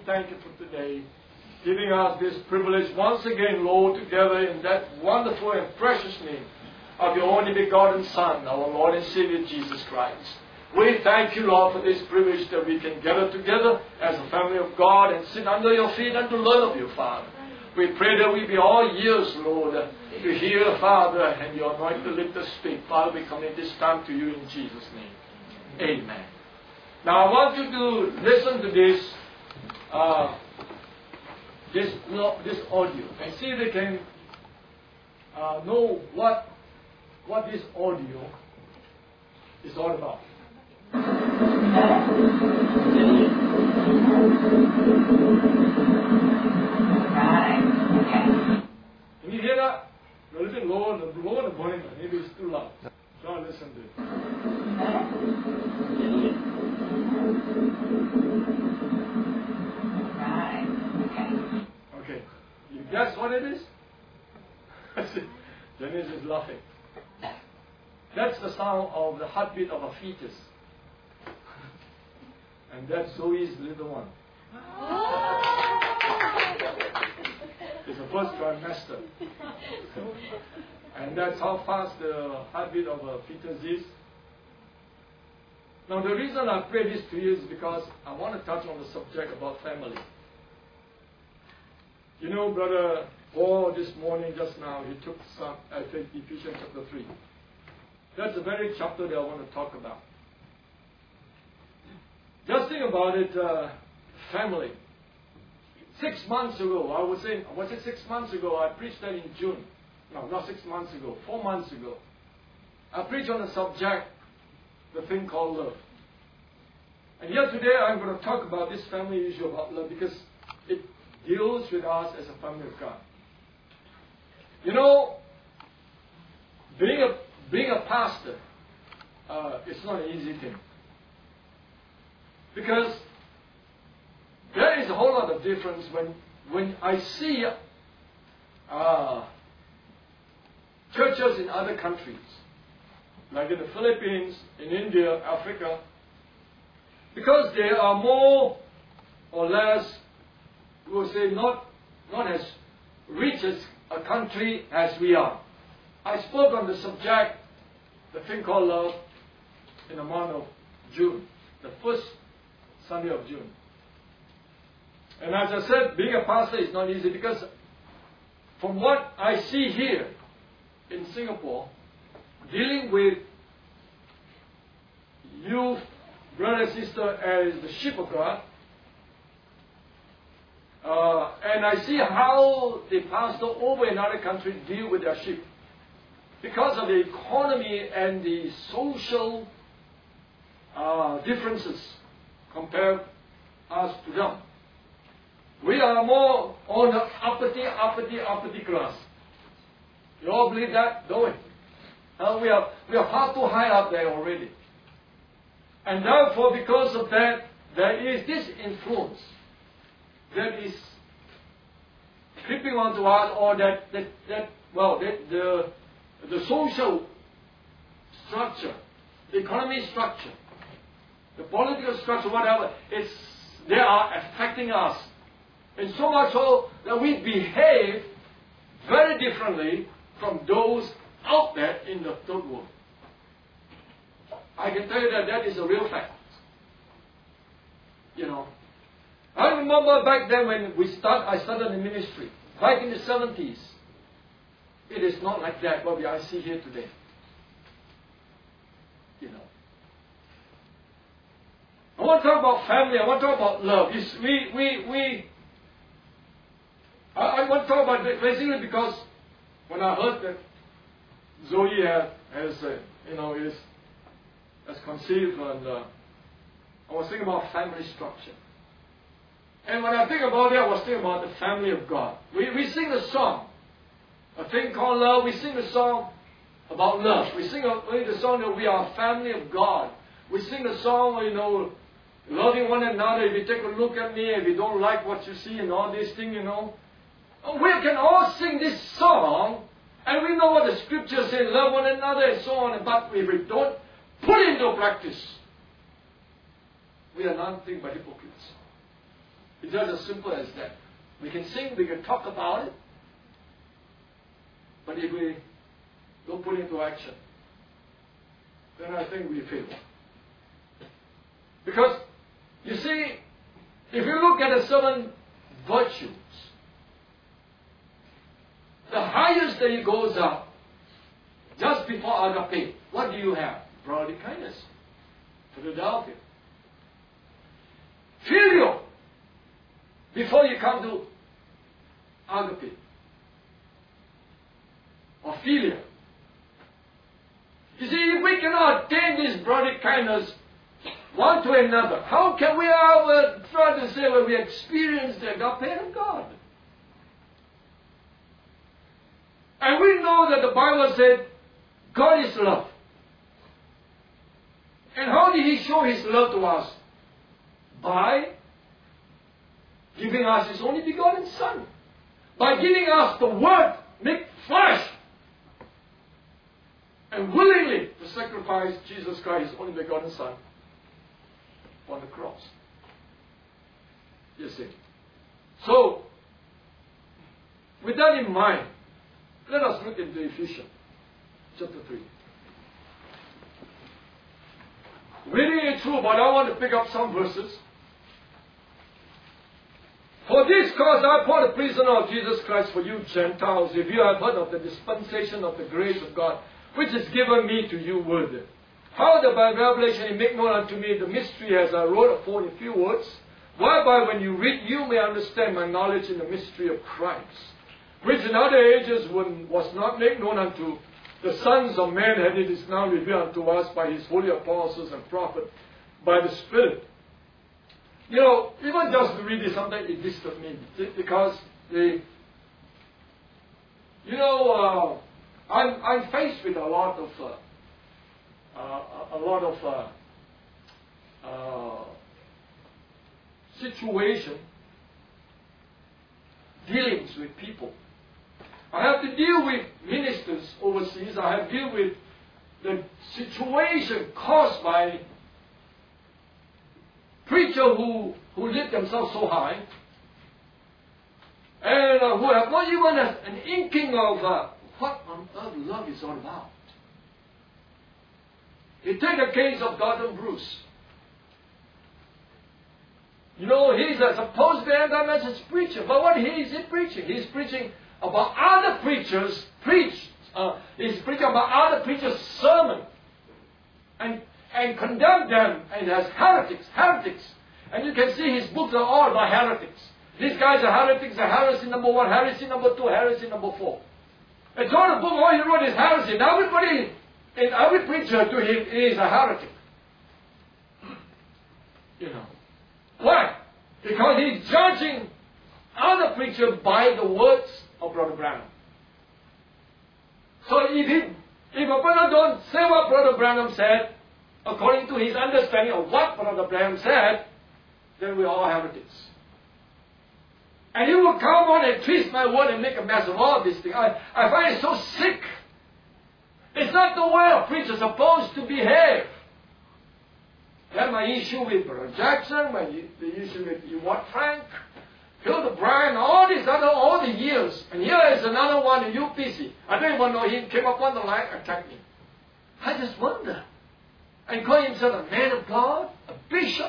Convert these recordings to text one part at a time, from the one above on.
thank you for today, giving us this privilege once again, Lord, together in that wonderful and precious name of your only begotten Son, our Lord and Savior, Jesus Christ. We thank you, Lord, for this privilege that we can gather together as a family of God and sit under your feet and to learn of you, Father. We pray that we be all ears, Lord, to hear, Father, and your anointed lips to speak. Father, we commit this time to you in Jesus' name. Amen. Now I want you to listen to this audio and see if you can know what this audio is all about. Can you hear that? A little bit lower the volume. Maybe it's too loud. Try to listen to it. Okay. You guess what it is? Janice is laughing. That's the sound of the heartbeat of a fetus. And that's Zoe's little one. It's the first trimester. And that's how fast the heartbeat of a fetus is. Now the reason I pray this to you is because I want to touch on the subject about family. You know, Brother Paul this morning, just now, he took some, I think, Ephesians chapter 3. That's the very chapter that I want to talk about. Just think about it, family. 6 months ago, I was saying, was it 6 months ago? I preached that in June. No, not 6 months ago, 4 months ago. I preached on the subject, the thing called love. And here today I'm going to talk about this family issue about love because it deals with us as a family of God. You know, being a pastor, it's not an easy thing. Because there is a whole lot of difference when I see churches in other countries, like in the Philippines, in India, Africa, because they are more or less, we will say, not as rich as a country as we are. I spoke on the subject, the thing called love, in the month of June, the first Sunday of June. And as I said, being a pastor is not easy because from what I see here in Singapore, dealing with you, brother and sister, as the sheep of God, and I see how the pastor over in other countries deal with their sheep. Because of the economy and the social differences compared us to them. We are more on the uppity class. You all believe that, don't we? We are far too high up there already. And therefore, because of that, there is this influence that is creeping onto us, or the social structure, the economic structure, the political structure, whatever, they are affecting us. And so much so that we behave very differently from those out there in the third world. I can tell you that is a real fact. You know, I remember back then when I started the ministry, back in the 70s. It is not like that what I see here today. You know. I want to talk about family. I want to talk about love. I want to talk about it basically because when I heard that Zoe has conceived, and I was thinking about family structure. And when I think about it, I was thinking about the family of God. We sing a song, a thing called love. We sing a song about love. We sing the song that we are a family of God. We sing the song, loving one another. If you take a look at me, if you don't like what you see and all these things, we can all sing this song, and we know what the scripture says, love one another and so on, but if we don't put it into practice, we are nothing but hypocrites. It's just as simple as that. We can sing, we can talk about it, but if we don't put it into action, then I think we fail. Because, you see, if you look at the 7 virtues, the highest that it goes up, just before agape, what do you have? Brotherly kindness. Philadelphia. Filial. Before you come to agape. Or philia. You see, if we cannot attain this brotherly kindness one to another, how can we ever try to say when we experience the agape of God? And we know that the Bible said God is love. And how did He show His love to us? By giving us His only begotten Son. By giving us the Word made flesh. And willingly to sacrifice Jesus Christ, His only begotten Son, on the cross. You see. So, with that in mind, let us look into Ephesians chapter 3. Reading it through, but I want to pick up some verses. For this cause I, Paul, the prisoner of Jesus Christ, for you Gentiles, if you have heard of the dispensation of the grace of God, which is given me to you word. How that by revelation He make known unto me the mystery, as I wrote upon in few words, whereby when you read you may understand my knowledge in the mystery of Christ, which in other ages was not made known unto the sons of men, and it is now revealed unto us by His holy apostles and prophets, by the Spirit. You know, even just to read this, sometimes it disturbs me, because I'm faced with a lot of situation, dealings with people. I have to deal with ministers overseas. I have to deal with the situation caused by preachers who lift themselves so high and who have not even an inkling of what on earth love is all about. You take the case of Gordon Bruce. You know, he's a supposed anti-message preacher, but what is he preaching? He's preaching about other preachers he's preaching about other preachers' sermon and condemn them as heretics. And you can see his books are all about heretics. These guys are heretics, heresy number 1, heresy number 2, heresy number 4. And so the book, all he wrote is heresy. Now everybody, and every preacher to him is a heretic. You know. Why? Because he's judging other preachers by the words of Brother Branham. So if a brother don't say what Brother Branham said, according to his understanding of what Brother Branham said, then we're all heretics. And you will come on and twist my word and make a mess of all these things. I find it so sick. It's not the way a preacher is supposed to behave. That's my issue with Brother Jackson, the issue with Ewart Frank, Hildebrand, all the years. And here is another one in UPC. I don't even know he came up on the line and attacked me. I just wonder. And call himself a man of God, a bishop.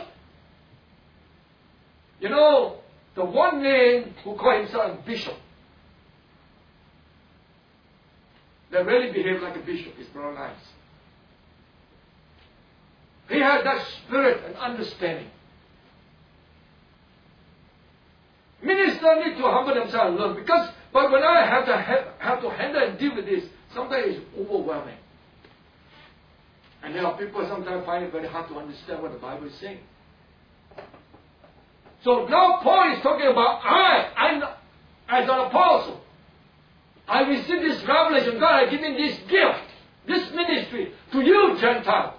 You know, the one man who called himself a bishop, that really behaved like a bishop, is Brother Nice. He had that spirit and understanding. Ministers need to humble themselves and learn, but when I have to handle and deal with this, sometimes it's overwhelming. And there are people sometimes find it very hard to understand what the Bible is saying. So now Paul is talking about I as an apostle, I received this revelation. God has given this gift, this ministry to you Gentiles.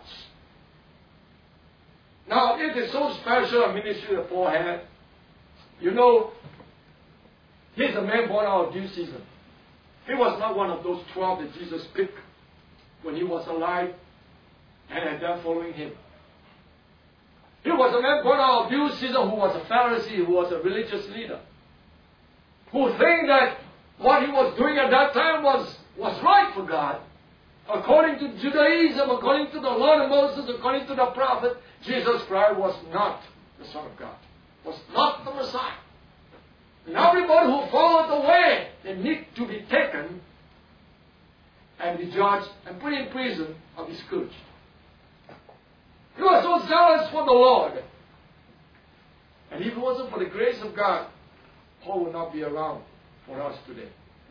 Now, it is so special a ministry that Paul had. You know, he's a man born out of due season. He was not one of those 12 that Jesus picked when he was alive and had them following him. He was a man born out of Jewish Caesar who was a Pharisee, who was a religious leader, who think that what he was doing at that time was right for God. According to Judaism, according to the law of Moses, according to the prophet, Jesus Christ was not the Son of God, was not the Messiah. And everybody who followed the way, they need to be taken and be judged and put in prison or be scourged. He was so zealous for the Lord. And if it wasn't for the grace of God, Paul would not be around for us today.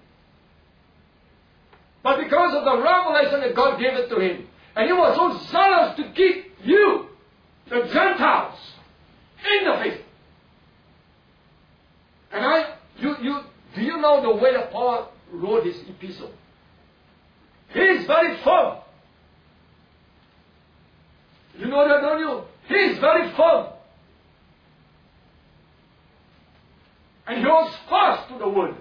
But because of the revelation that God gave it to him, and he was so zealous to keep you, the Gentiles, in the faith. And do you know the way that Paul wrote his epistle? He is very firm. You know that, don't you? He is very firm. And he was fast to the word,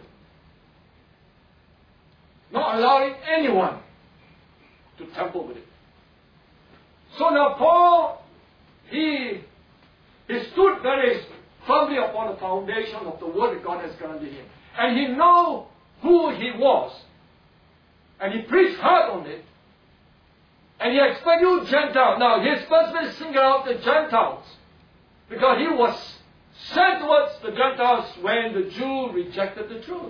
not allowing anyone to tamper with it. So now Paul, he stood very firmly upon the foundation of the word that God has granted him. And he knew who he was. And he preached hard on it. And he expected you Gentiles. Now, he especially singled out the Gentiles, because he was sent towards the Gentiles when the Jew rejected the truth.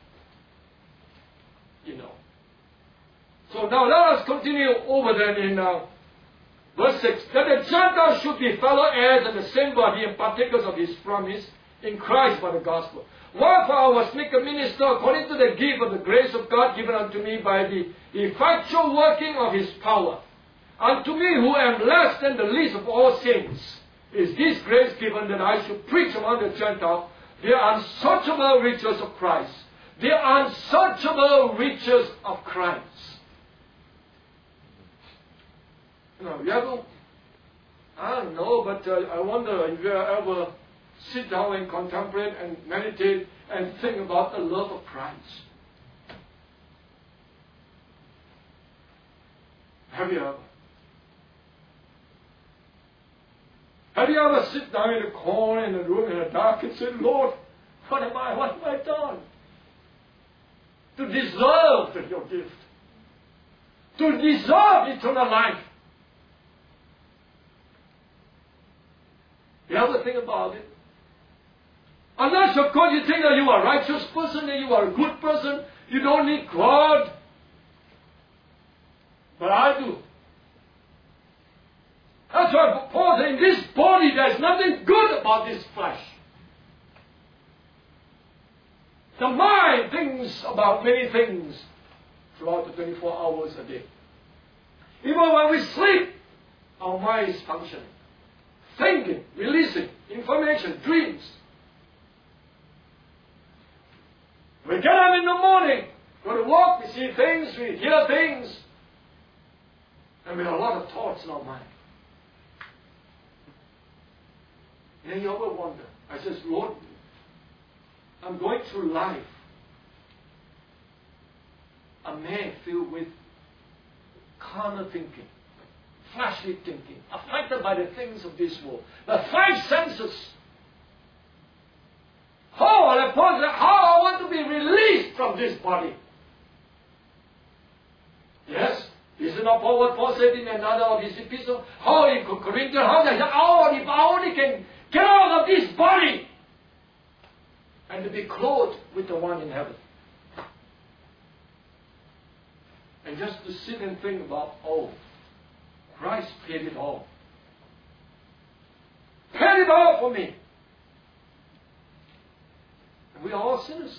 You know. So now let us continue over then in verse 6. That the Gentiles should be fellow heirs in the same body and partakers of his promise in Christ by the gospel. Wherefore I was made a minister according to the gift of the grace of God given unto me by the effectual working of his power. Unto me who am less than the least of all saints is this grace given, that I should preach among the Gentiles the unsearchable riches of Christ. The unsearchable riches of Christ. You know, you ever, I don't know, but I wonder if you ever sit down and contemplate and meditate and think about the love of Christ. Have you ever? Have you ever sit down in a corner in a room in the dark and say, Lord, what have I done to deserve your gift? To deserve eternal life? You ever think about it? Unless, of course, you think that you are a righteous person, that you are a good person, you don't need God. But I do. That's why Paul said, in this body there's nothing good about this flesh. The mind thinks about many things throughout the 24 hours a day. Even when we sleep, our mind is functioning, thinking, releasing information, dreams. We get up in the morning, go to work, we see things, we hear things, and we have a lot of thoughts in our mind. And you ever wonder, I says, Lord, I'm going through life, a man filled with carnal thinking, fleshly thinking, affected by the things of this world. The five senses. How I want to be released from this body. Yes, this is not what Paul said in another of his epistles. How in Corinthians, if I only can get out of this body and to be clothed with the one in heaven. And just to sit and think about, oh, Christ paid it all. Paid it all for me. And we are all sinners.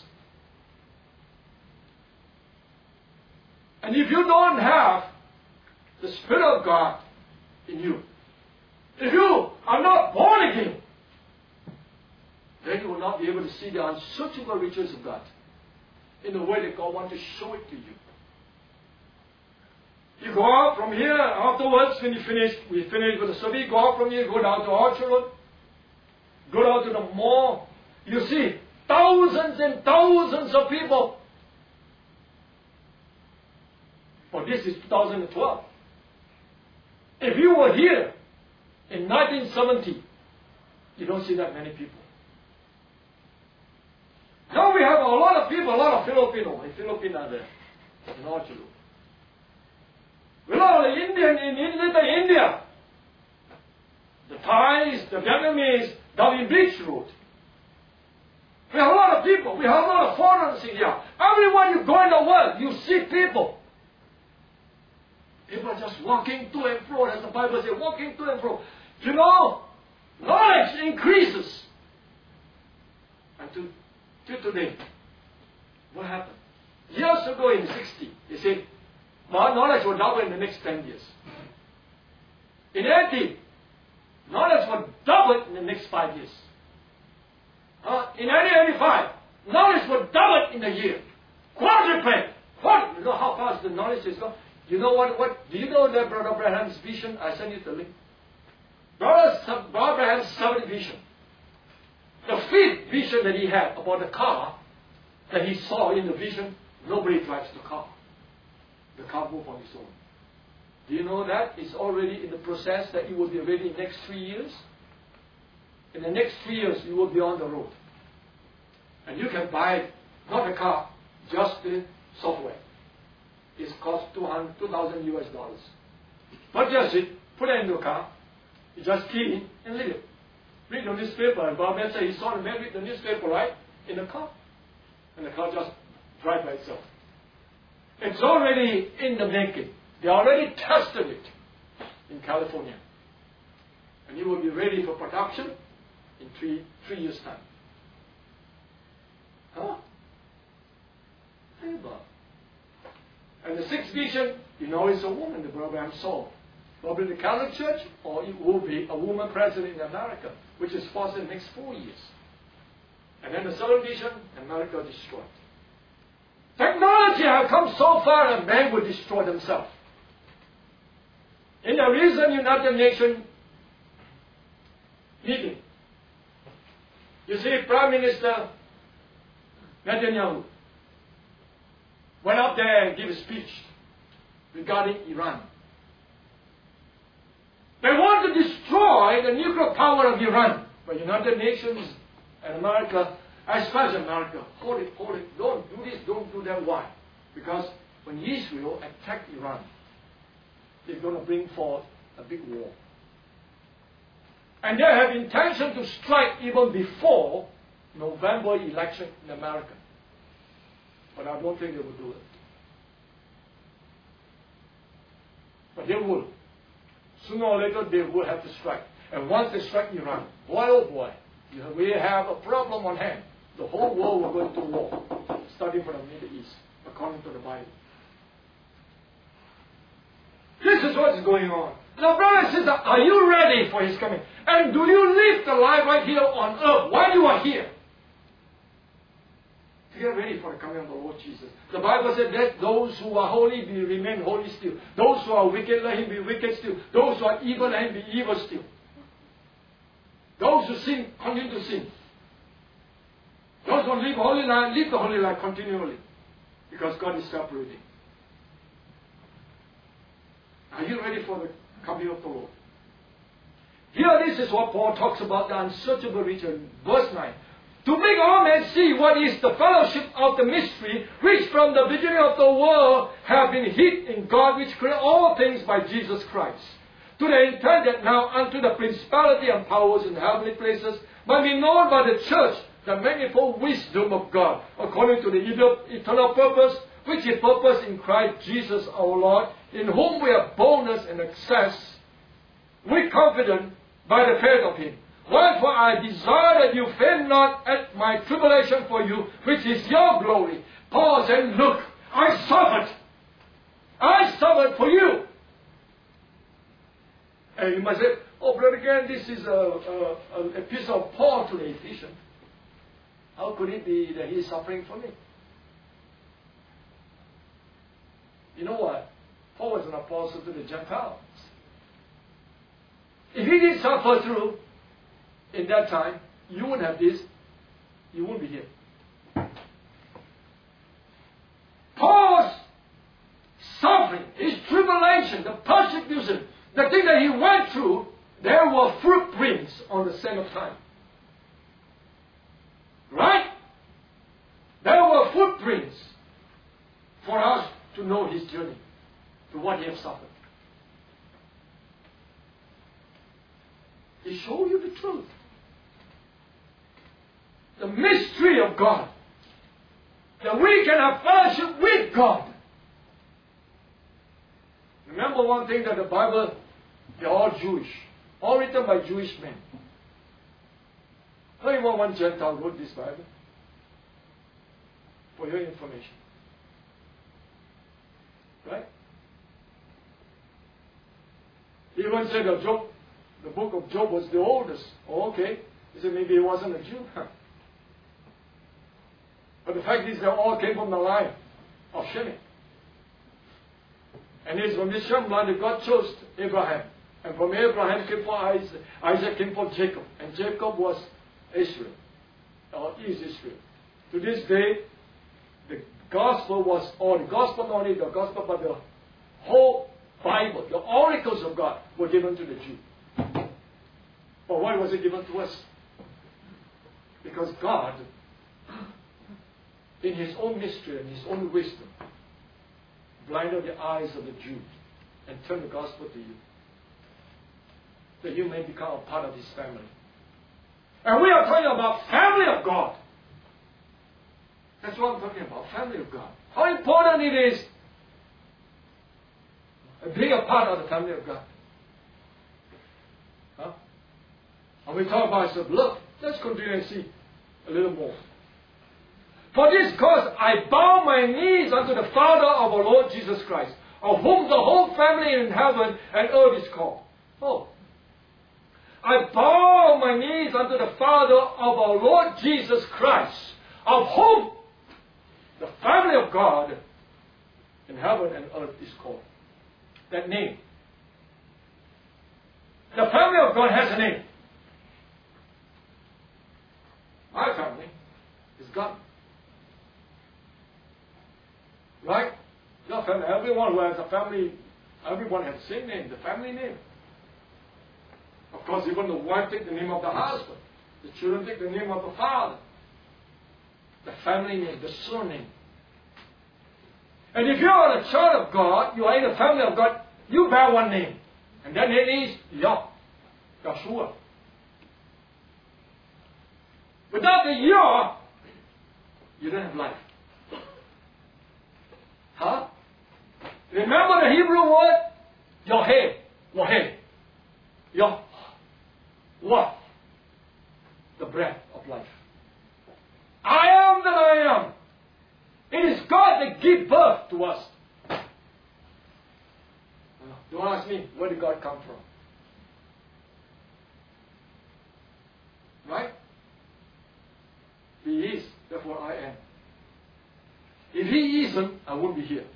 And if you don't have the Spirit of God in you, if you are not born again, then you will not be able to see the unsearchable riches of God in the way that God wants to show it to you. You go out from here, afterwards, when we finish with the service, go out from here, go down to Orchard Road, go down to the mall. You see thousands and thousands of people. Well, this is 2012. If you were here In 1970, you don't see that many people. Now we have a lot of people, a lot of Filipinos. The Filipinos are there. In Orchard. We have a lot of Indian in Little India. The Thais, the Vietnamese, down in Beach Road. We have a lot of people. We have a lot of foreigners in here. Everywhere you go in the world, you see people. People are just walking to and fro, as the Bible says, walking to and fro. You know, knowledge increases. And to today, what happened? Years ago in the 60s, they said, knowledge will double in the next 10 years. In 80, knowledge will double in the next 5 years. In 1985, knowledge will double in a year. Quadruple. You know how fast the knowledge is going? You know what? Do you know that Brother Abraham's vision? I sent you the link. Brother Abraham's 7th vision. The 5th vision that he had about the car that he saw in the vision, nobody drives the car. The car moves on its own. Do you know that? It's already in the process that it will be ready in the next 3 years. In the next 3 years, you will be on the road. And you can buy, not a car, just the software. It costs $2,000 US. Not just it, put it in your car, you just key in and leave it. Read the newspaper, and Bob said he saw the man read the newspaper, right? In the car. And the car just drives by itself. It's already in the making. They already tested it in California. And it will be ready for production in three years' time. Huh? Think about it. And the 6th vision, you know, it's a woman the program saw. Probably the Catholic Church, or it will be a woman president in America, which is possible in the next 4 years. And then the 7th vision, America destroyed. Technology has come so far that man will destroy themselves. In the recent United Nations meeting, you see Prime Minister Netanyahu went up there and gave a speech regarding Iran. They want to destroy the nuclear power of Iran. But United Nations and America, especially America, hold it, don't do this, don't do that. Why? Because when Israel attacked Iran, they're going to bring forth a big war. And they have intention to strike even before November election in America. But I don't think they will do it. But they will. Sooner or later, they will have to strike. And once they strike Iran, boy oh boy, we have a problem on hand. The whole world will go into war, starting from the Middle East, according to the Bible. This is what is going on. Now, brother and sister, are you ready for His coming? And do you live the life right here on earth while you are here? To get ready for the coming of the Lord Jesus. The Bible said that those who are holy remain holy still. Those who are wicked, let him be wicked still. Those who are evil, let him be evil still. Those who sin, continue to sin. Those who live holy life, live the holy life continually. Because God is separating. Are you ready for the coming of the Lord? Here, this is what Paul talks about, the unsearchable riches. Verse 9. To make all men see what is the fellowship of the mystery, which from the beginning of the world have been hid in God, which created all things by Jesus Christ. To the intent that now unto the principality and powers in heavenly places might be known by the church the manifold wisdom of God, according to the eternal purpose, which He purposed in Christ Jesus our Lord, in whom we have boldness and access, with confidence by the faith of Him. Wherefore I desire that you faint not at my tribulation for you, which is your glory. Paul said, look, I suffered. I suffered for you. And you must say, oh, brother, again, this is a piece of Paul to the Ephesians. How could it be that he is suffering for me? You know what? Paul was an apostle to the Gentiles. If he did suffer through in that time, you wouldn't have this, you wouldn't be here. Paul's suffering, his tribulation, the persecution, the thing that he went through, there were footprints on the sand of time. Right? There were footprints for us to know His journey, to what He has suffered. He showed you the truth. The mystery of God. That we can have fellowship with God. Remember one thing, that the Bible, they're all Jewish. All written by Jewish men. Not even one Gentile wrote this Bible. For your information. Right? He even said that Job, the book of Job was the oldest. Oh, okay. He said maybe he wasn't a Jew. But the fact is they all came from the line of Shemit. And it's from this Shem line that God chose Abraham. And from Abraham came for Isaac. Isaac came for Jacob. And Jacob was Israel. Or is Israel. To this day, the gospel was, or the gospel, not only the gospel, but the whole Bible, the oracles of God were given to the Jew. But why was it given to us? Because God, in His own mystery and His own wisdom, blinded the eyes of the Jews and turned the gospel to you. That you may become a part of His family. And we are talking about family of God. That's what I'm talking about, family of God. How important it is being a part of the family of God. Huh? And we talk about His blood. Let's continue and see a little more. For this cause I bow my knees unto the Father of our Lord Jesus Christ, of whom the whole family in heaven and earth is called. Oh. I bow my knees unto the Father of our Lord Jesus Christ, of whom the family of God in heaven and earth is called. That name. The family of God has a name. My family is God. Right? Your family, everyone who has a family, everyone has the same name, the family name. Of course, even the wife takes the name of the husband. The children take the name of the father. The family name, the surname. And if you are a child of God, you are in the family of God, you bear one name. And that name is Yahshua. Without the Yah, you don't have life. Huh? Remember the Hebrew word? Yoheh. Woheh. Yah. What? The breath of life. I am that I am. It is God that gives birth to us. Don't ask me, where did God come from? Right? He is, therefore I am. If He isn't, I won't be here.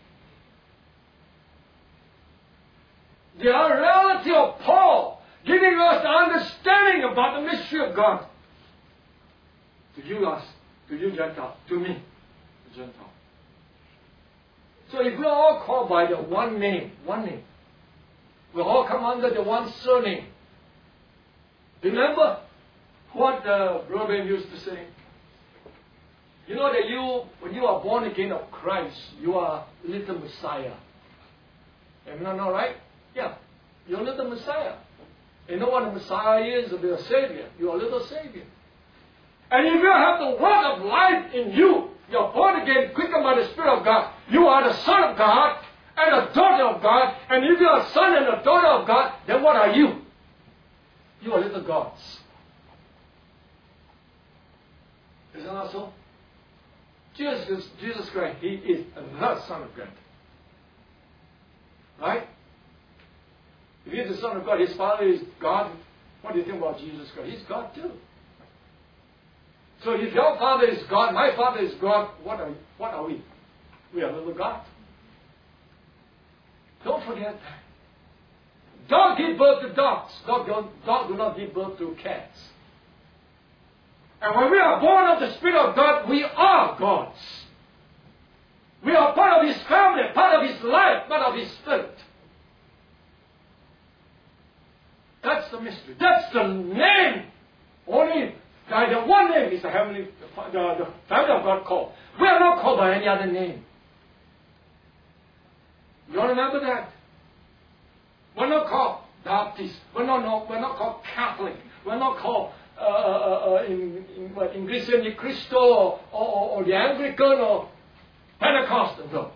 The reality of Paul giving us the understanding about the mystery of God. To you, us, to you, Gentile, to me, the Gentile. So if we're all called by the one name, we all come under the one surname. Remember what Robin used to say? You know that when you are born again of Christ, you are little Messiah. Am I not right? Yeah. You're a little Messiah. You know what a Messiah is? You're a Savior. You're a little Savior. And if you have the word of life in you, you're born again, quickened by the Spirit of God, you are the Son of God and a daughter of God. And if you're a son and a daughter of God, then what are you? You are little gods. Isn't that so? Jesus Christ, He is the Son of God. Right? If He is the Son of God, His Father is God. What do you think about Jesus Christ? He's God too. So if your Father is God, my Father is God, what are we? We are little gods. Don't forget that. Dog give birth to dogs. Dog do not give birth to cats. And when we are born of the Spirit of God, we are gods. We are part of His family, part of His life, part of His Spirit. That's the the mystery. That's the name. Only the one name is the heavenly, the family of God called. We are not called by any other name. You all remember that? We're not called Baptist. We're not called Catholic. We're not called in Christian Christo or the Anglican or Pentecostal. No.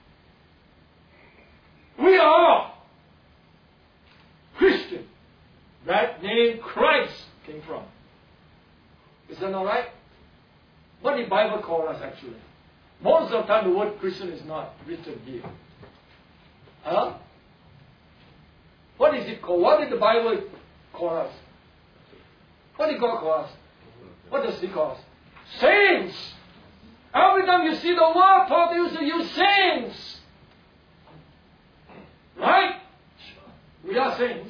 We are Christian. That name Christ came from. Is that all right? What did the Bible call us actually? Most of the time the word Christian is not written here. Huh? What is it called? What did the Bible call us? What did God call us? What does He call us? Saints! Every time you see the word, Paul used to use saints. Right? We are saints.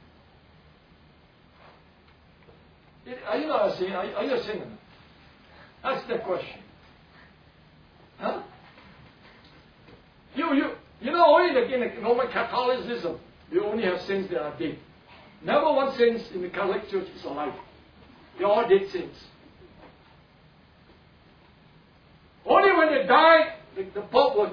Are you not a saint? Are you a sinner? That's the question. Huh? You know, only in the Roman Catholicism, you only have saints that are dead. Never one saint in the Catholic Church is alive. They are all dead saints. Only when they die, the Pope would,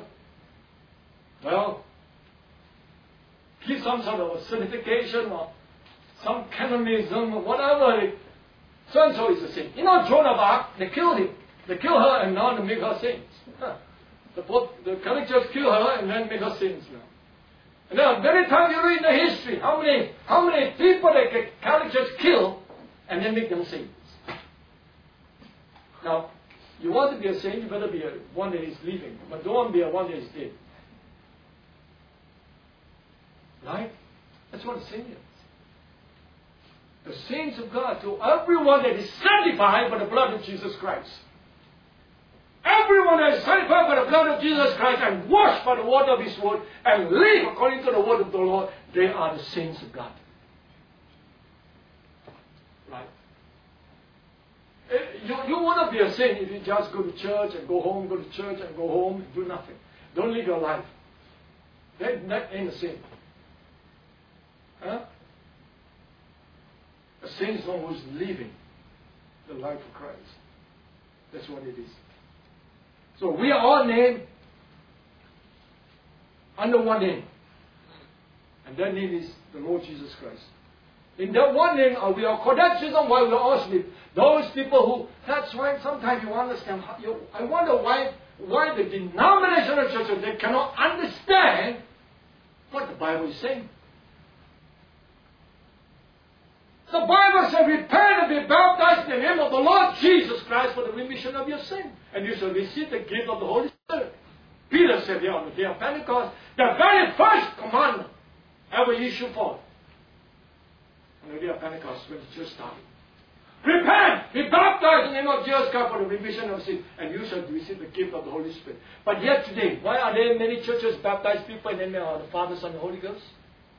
give some sort of a certification or some canonism or whatever. So-and-so is a saint. You know Joan of Arc, they killed him. They killed her and now they make her saints. The Catholic Church killed her and then make her saints now. And then every time you read the history, how many people the Catholic Church kill and then make them saints. Now, you want to be a saint, you better be one that is living, but don't be one that is dead. Right? That's what a saint is. The saints of God, to everyone that is sanctified by the blood of Jesus Christ. Everyone that is sanctified by the blood of Jesus Christ and washed by the water of His word and live according to the word of the Lord, they are the saints of God. Right? You want to be a saint if you just go to church and go home, go to church and go home and do nothing. Don't live your life. That ain't a saint. Huh? A saint is one who's living the life of Christ. That's what it is. So we are all named under one name. And that name is the Lord Jesus Christ. In that one name, we are called. That's the reason why we are all asleep. Those people who, that's why sometimes you understand, I wonder why the denominational churches, they cannot understand what the Bible is saying. The Bible says, repent and be baptized in the name of the Lord Jesus Christ for the remission of your sin. And you shall receive the gift of the Holy Spirit. Peter said here on the day of Pentecost, the very first commandment ever issued forth on the day of Pentecost when the church started. Repent, be baptized in the name of Jesus Christ for the remission of sin, and you shall receive the gift of the Holy Spirit. But yet today, why are there many churches baptize people in the name of the Father, Son, and Holy Ghost?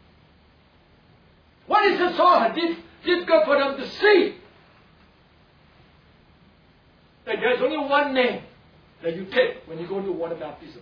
What is it so difficult for them to see? That there's only one name that you take when you go to water baptism.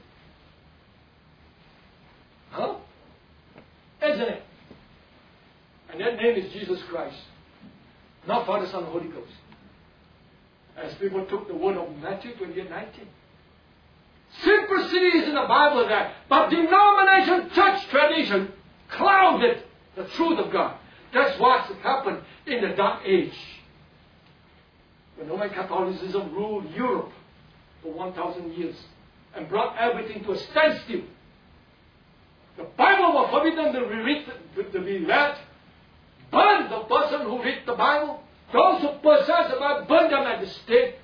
Huh? Isn't it? And that name is Jesus Christ. Not Father, Son, and Holy Ghost. As people took the word of Matthew 28:19. Simplicity is in the Bible there, but denomination, church tradition clouded the truth of God. That's what's happened in the Dark Age. When Roman Catholicism ruled Europe for 1,000 years and brought everything to a standstill. The Bible was forbidden to be read. Burn the person who read the Bible. Those who possess the Bible, burn them at the stake.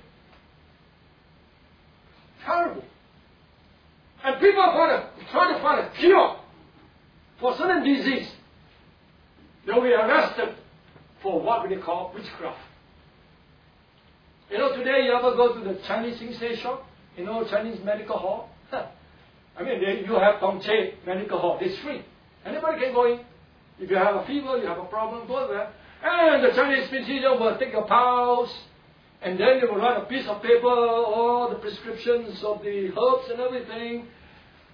Terrible. And people are trying to find a cure for certain disease. They'll be arrested for what they call witchcraft. You know, today you ever go to the Chinese Sing shop? You know, Chinese medical hall? I mean, you have Dongche Medical Hall. It's free. Anybody can go in. If you have a fever, you have a problem, go there. And the Chinese physician will take your pulse, and then they will write a piece of paper, all the prescriptions of the herbs and everything.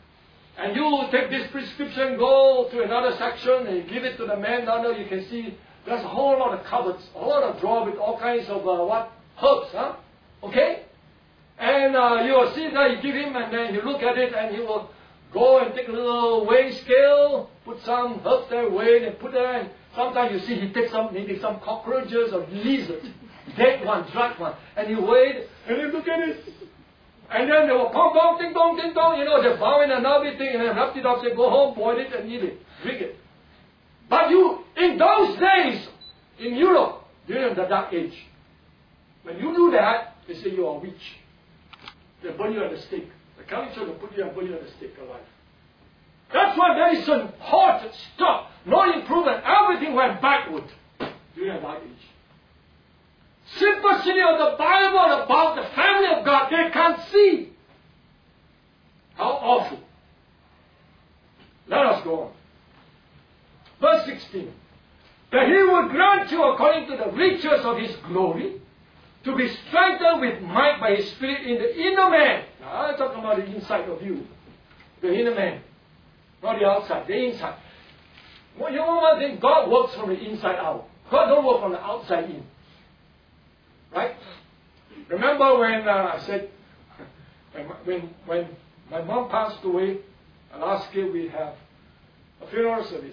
And you take this prescription, go to another section, and give it to the man down there. You can see there's a whole lot of cupboards, a whole lot of drawers with all kinds of herbs, huh? Okay? And you will see that you give him, and then you look at it, and he will go and take a little weighing scale, put some herbs there, weigh and put there, and sometimes you see he takes some cockroaches or lizards, dead one, dried one, and you weigh it, and you look at it. And then they will pong, pong, ding, dong, they bow in and everything, and then wrap it up, say, go home, boil it, and eat it, drink it. But in those days, in Europe, during the Dark Age, when you do that, they say you are a witch. They burn you at the stake. The Catholic Church will put you and burn you at the stake alive. That's why medicine halted, stopped, no improvement, everything went backward during the Dark Age. Simplicity of the Bible about the family of God, they can't see. How awful. Let us go on. Verse 16. That he would grant you according to the riches of his glory, to be strengthened with might by his Spirit in the inner man. Now I'm talking about the inside of you. The inner man. Not the outside, the inside. Well, you know one thing? God works from the inside out. God don't work from the outside in. Right? Remember when I said, when my mom passed away, last year we have a funeral service.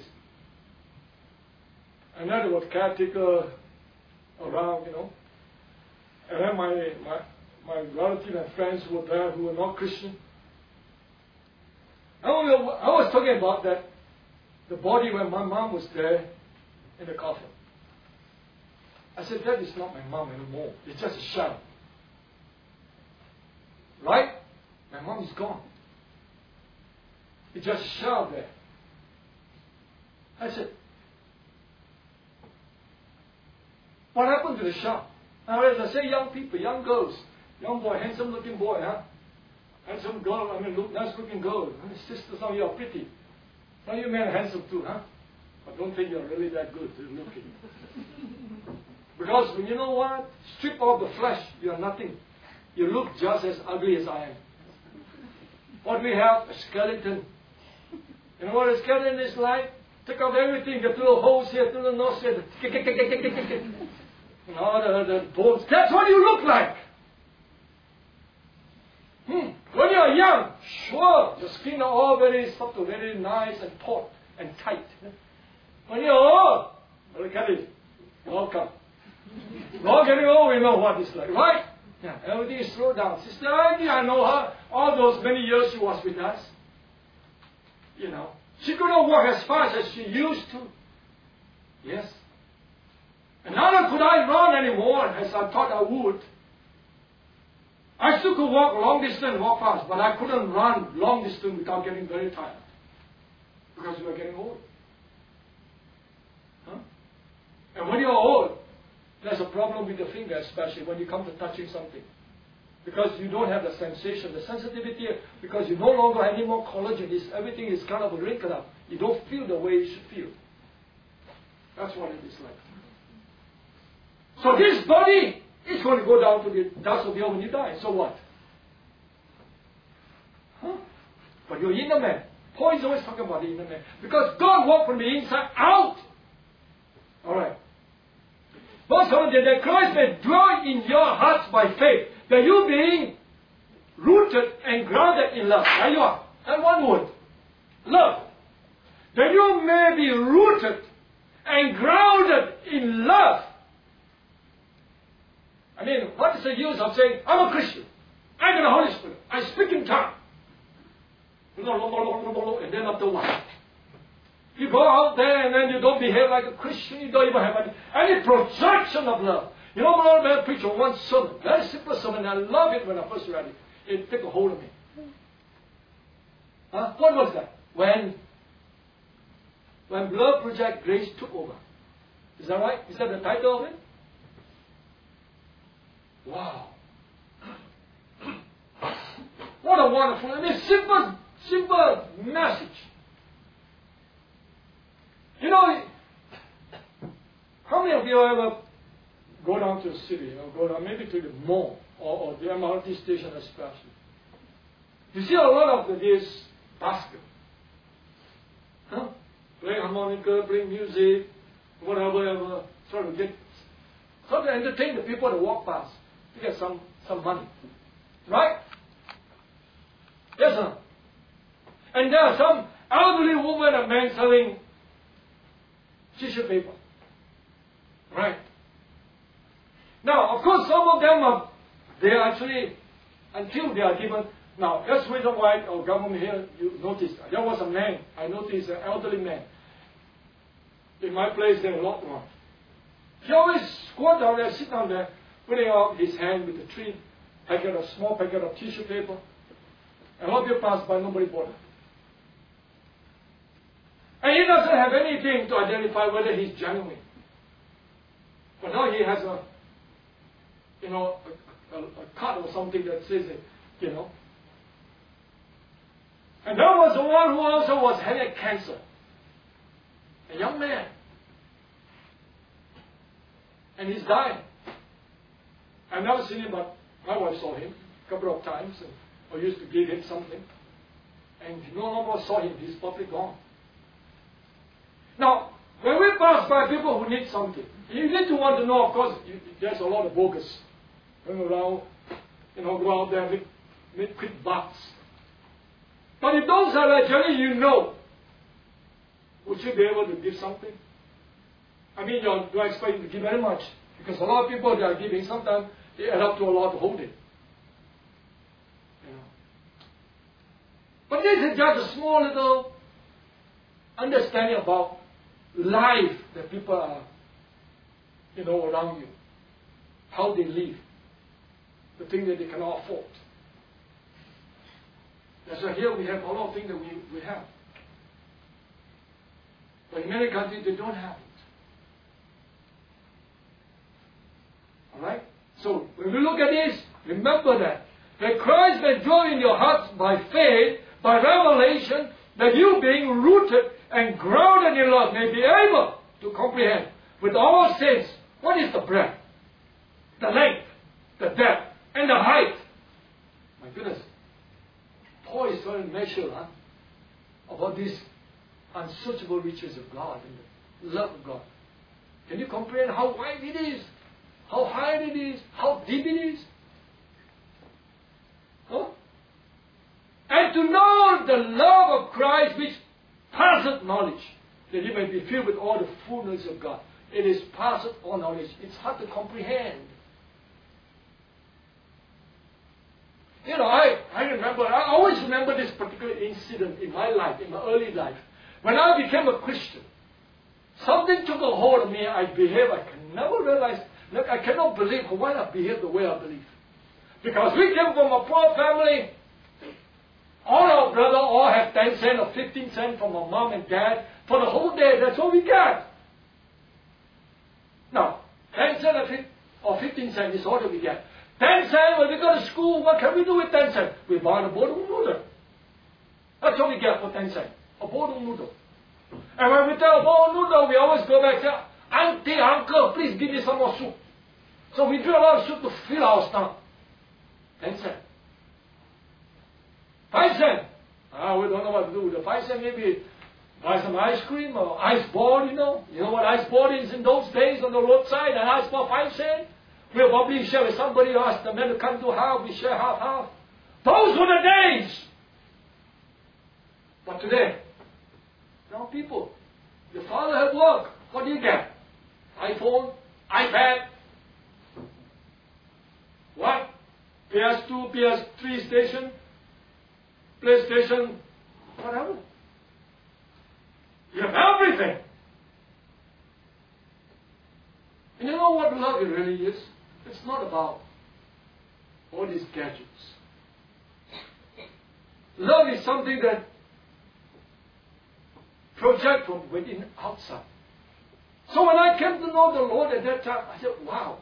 And then there was caretaker around, And then my relative and friends who were there who were not Christian. I was talking about that, the body when my mom was there in the coffin. I said, that is not my mom anymore. It's just a shadow. Right? My mom is gone. It's just a shadow there. I said, what happened to the shadow? Now, as I say, young people, young girls, young boy, handsome looking boy, huh? Handsome girl, nice looking girl. Sisters, some of you are pretty. Some of you men are handsome too, huh? But don't think you're really that good looking. Because you know what? Strip off the flesh, you are nothing. You look just as ugly as I am. What we have? A skeleton. You know what a skeleton is like? Take out everything, get little holes here, little nose here, and all the bones. That's what you look like. When you're young, sure, your skin are all very soft, very nice and taut and tight. When you're old, look at it. Welcome. We're getting old, we know what it's like, right? Yeah, everything is slowed down. Sister Ivy, I know her. All those many years she was with us. She couldn't walk as fast as she used to. Yes. And neither could I run anymore as I thought I would. I still could walk long distance, walk fast, but I couldn't run long distance without getting very tired. Because we were getting old. Huh? And when you're old, there's a problem with the finger, especially when you come to touching something. Because you don't have the sensation, the sensitivity, because you no longer have any more collagen. Everything is kind of wrinkled up. You don't feel the way you should feel. That's what it is like. So this body is going to go down to the dust of the earth when you die. So what? Huh? But your inner man. Paul is always talking about the inner man. Because God works from the inside out. Alright. Verse 17, that Christ may dwell in your hearts by faith, that you being rooted and grounded in love. There you are. And one word. Love. That you may be rooted and grounded in love. I mean, what is the use of saying, I'm a Christian, I got the Holy Spirit, I speak in tongues, and then after what? You go out there and then you don't behave like a Christian, you don't even have any projection of love. You know, Lord, I preach on one sermon, very simple sermon, and I love it when I first read it. It took a hold of me. Huh? What was that? When Blood Project Grace took over. Is that right? Is that the title of it? Wow. What a wonderful, simple message. You know, how many of you ever go down to the city, go down maybe to the mall or the MRT station especially? You see a lot of these baskets. Huh? Playing harmonica, playing music, whatever, try to entertain the people that walk past, to get some money. Right? Yes, sir. And there are some elderly woman and man selling tissue paper. Right? Now, of course, some of them they are actually, until they are given. Now, that's the reason why our government here, you notice, there was a man, I noticed an elderly man. In my place, there are a lot more. He always squat down there, sit down there, putting out his hand with a small packet of tissue paper. And a lot of people pass by, nobody bothered. And he doesn't have anything to identify whether he's genuine. But now he has a card or something that says it, And there was the one who also was having cancer. A young man. And he's dying. I've never seen him, but my wife saw him a couple of times. And I used to give him something. And no more saw him. He's probably gone. Now, when we pass by people who need something, you need to want to know, of course, there's a lot of bogus going around, go out there, make quick bucks. But if those are actually would you be able to give something? I mean, you don't expect them to give very much. Because a lot of people they are giving, sometimes they add up to a lot to hold it. But this is just a small little understanding about life that people are, around you. How they live. The things that they cannot afford. That's why here we have a lot of things that we have. But in many countries they don't have it. Alright? So when we look at this, remember that Christ may dwell in your hearts by faith, by revelation, that you being rooted and grounded in love may be able to comprehend with all saints what is the breadth, the length, the depth, and the height. My goodness. Paul is trying to measure about these unsearchable riches of God and the love of God. Can you comprehend how wide it is? How high it is? How deep it is? Huh? And to know the love of Christ which passeth knowledge, that you may be filled with all the fullness of God. It is passeth all knowledge. It's hard to comprehend. I always remember this particular incident in my life, in my early life. When I became a Christian, something took a hold of me. I can never realize, I cannot believe why I behave the way I believe. Because we came from a poor family. All our brothers all have 10 cents or 15 cents from our mom and dad for the whole day. That's all we get. Now, 10 cents or 15 cents is all that we get. 10 cents, when we go to school, what can we do with 10 cents? We buy a bowl of noodle. That's all we get for 10 cents. A bowl of noodle. And when we tell a bowl of noodle, we always go back and say, Auntie, uncle, please give me some more soup. So we drink a lot of soup to fill our stomach. 10 cents. 5 cents. We don't know what to do with the 5 cents. Maybe buy some ice cream or ice board, You know what ice board is in those days on the roadside? An ice board, 5 cents. We'll probably share with somebody else. The men who come to half, we share half. Those were the days. But today, now people, the father had work. What do you get? iPhone, iPad. What? PS2, PS3 station, PlayStation, whatever. You have everything. And you know what love really is? It's not about all these gadgets. Love is something that projects from within outside. So when I came to know the Lord at that time, I said, wow.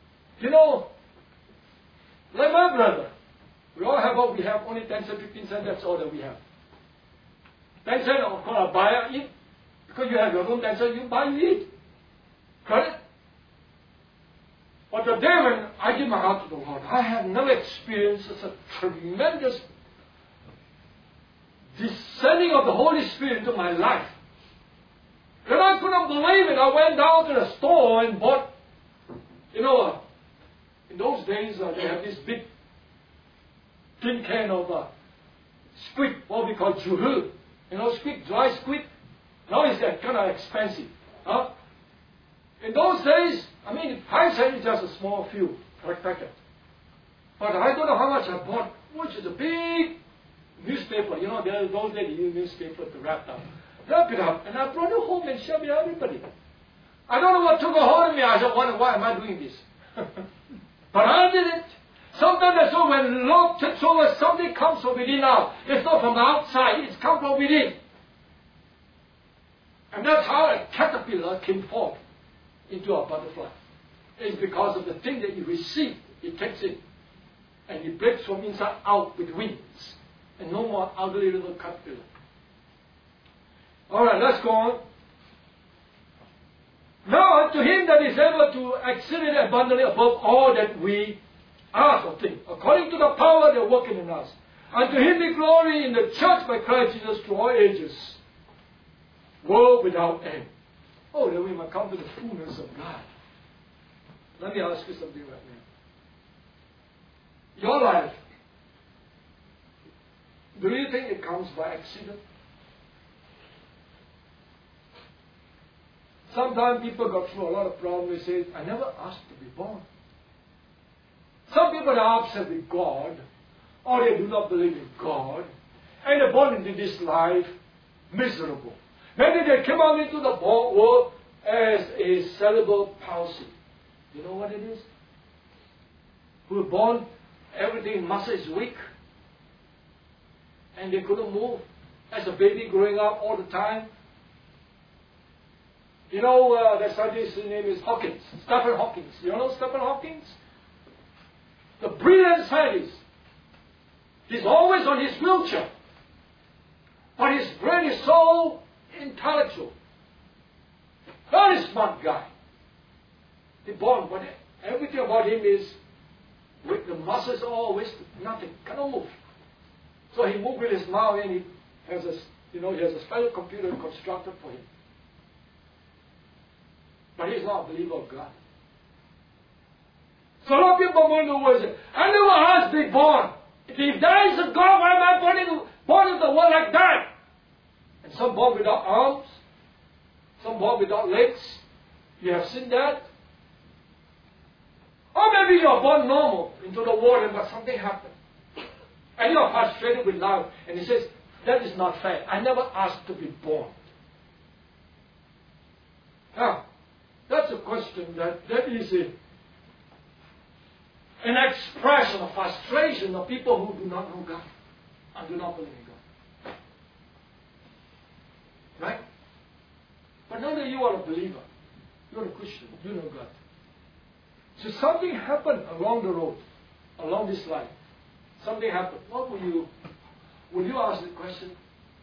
Like my brother, we all have what we have, only 10 cents, 15 cents, that's all that we have. 10 cents, of course, I buy and eat. Because you have your own 10 cents, you buy, you eat. Correct? But the day when I give my heart to the Lord, I have never experienced such a tremendous descending of the Holy Spirit into my life. And I couldn't believe it. I went down to the store and bought, in those days they have this big tin can of squid, what we call juhu. Squid, dry squid. Now it's kind of expensive. Huh? In those days, 5 cents is just a small few packet. But I don't know how much I bought, which is a big newspaper. Those days they use newspaper to wrap up. Wrap it up, and I brought it home and shared with everybody. I don't know what took a hold of me. I said, why am I doing this? But I did it. Sometimes that's all when the Lord takes over, something comes from within now. It's not from outside, it's come from within. And that's how a caterpillar came forth into a butterfly. It's because of the thing that you receive, it takes it. And it breaks from inside out with wings. And no more ugly little caterpillar. Alright, let's go on. Now, to him that is able to exceed abundantly above all that we ask or think, according to the power that working in us. Unto him be glory in the church by Christ Jesus to all ages, world without end. Oh, that we might come to the fullness of God. Let me ask you something right now. Your life, do you think it comes by accident? Sometimes people go through a lot of problems. They say, I never asked to be born. Some people are upset with God, or they do not believe in God, and they're born into this life miserable. Maybe they came out into the world as a cerebral palsy. You know what it is? Who were born, everything muscle is weak, and they couldn't move. As a baby growing up all the time. The scientist's name is Hawkins, Stephen Hawking. You know Stephen Hawking? The brilliant scientist. He's always on his wheelchair. But his brain is so intellectual. Very smart guy. He's born, but everything about him is with the muscles always nothing, cannot move. So he moves with his mouth, and he has a special computer constructed for him. But he's not a believer of God. So a lot of people going to the world say, I never asked to be born. If there is a God, why am I born in the world like that? And some born without arms, some born without legs. You have seen that? Or maybe you are born normal into the world, but something happened. And you are frustrated with life. And he says, that is not fair. I never asked to be born. Now, that's a question that is an expression of frustration of people who do not know God and do not believe in God. Right? But now that you are a believer, you are a Christian, you know God. So something happened along the road, along this line. Something happened. What will you ask the question?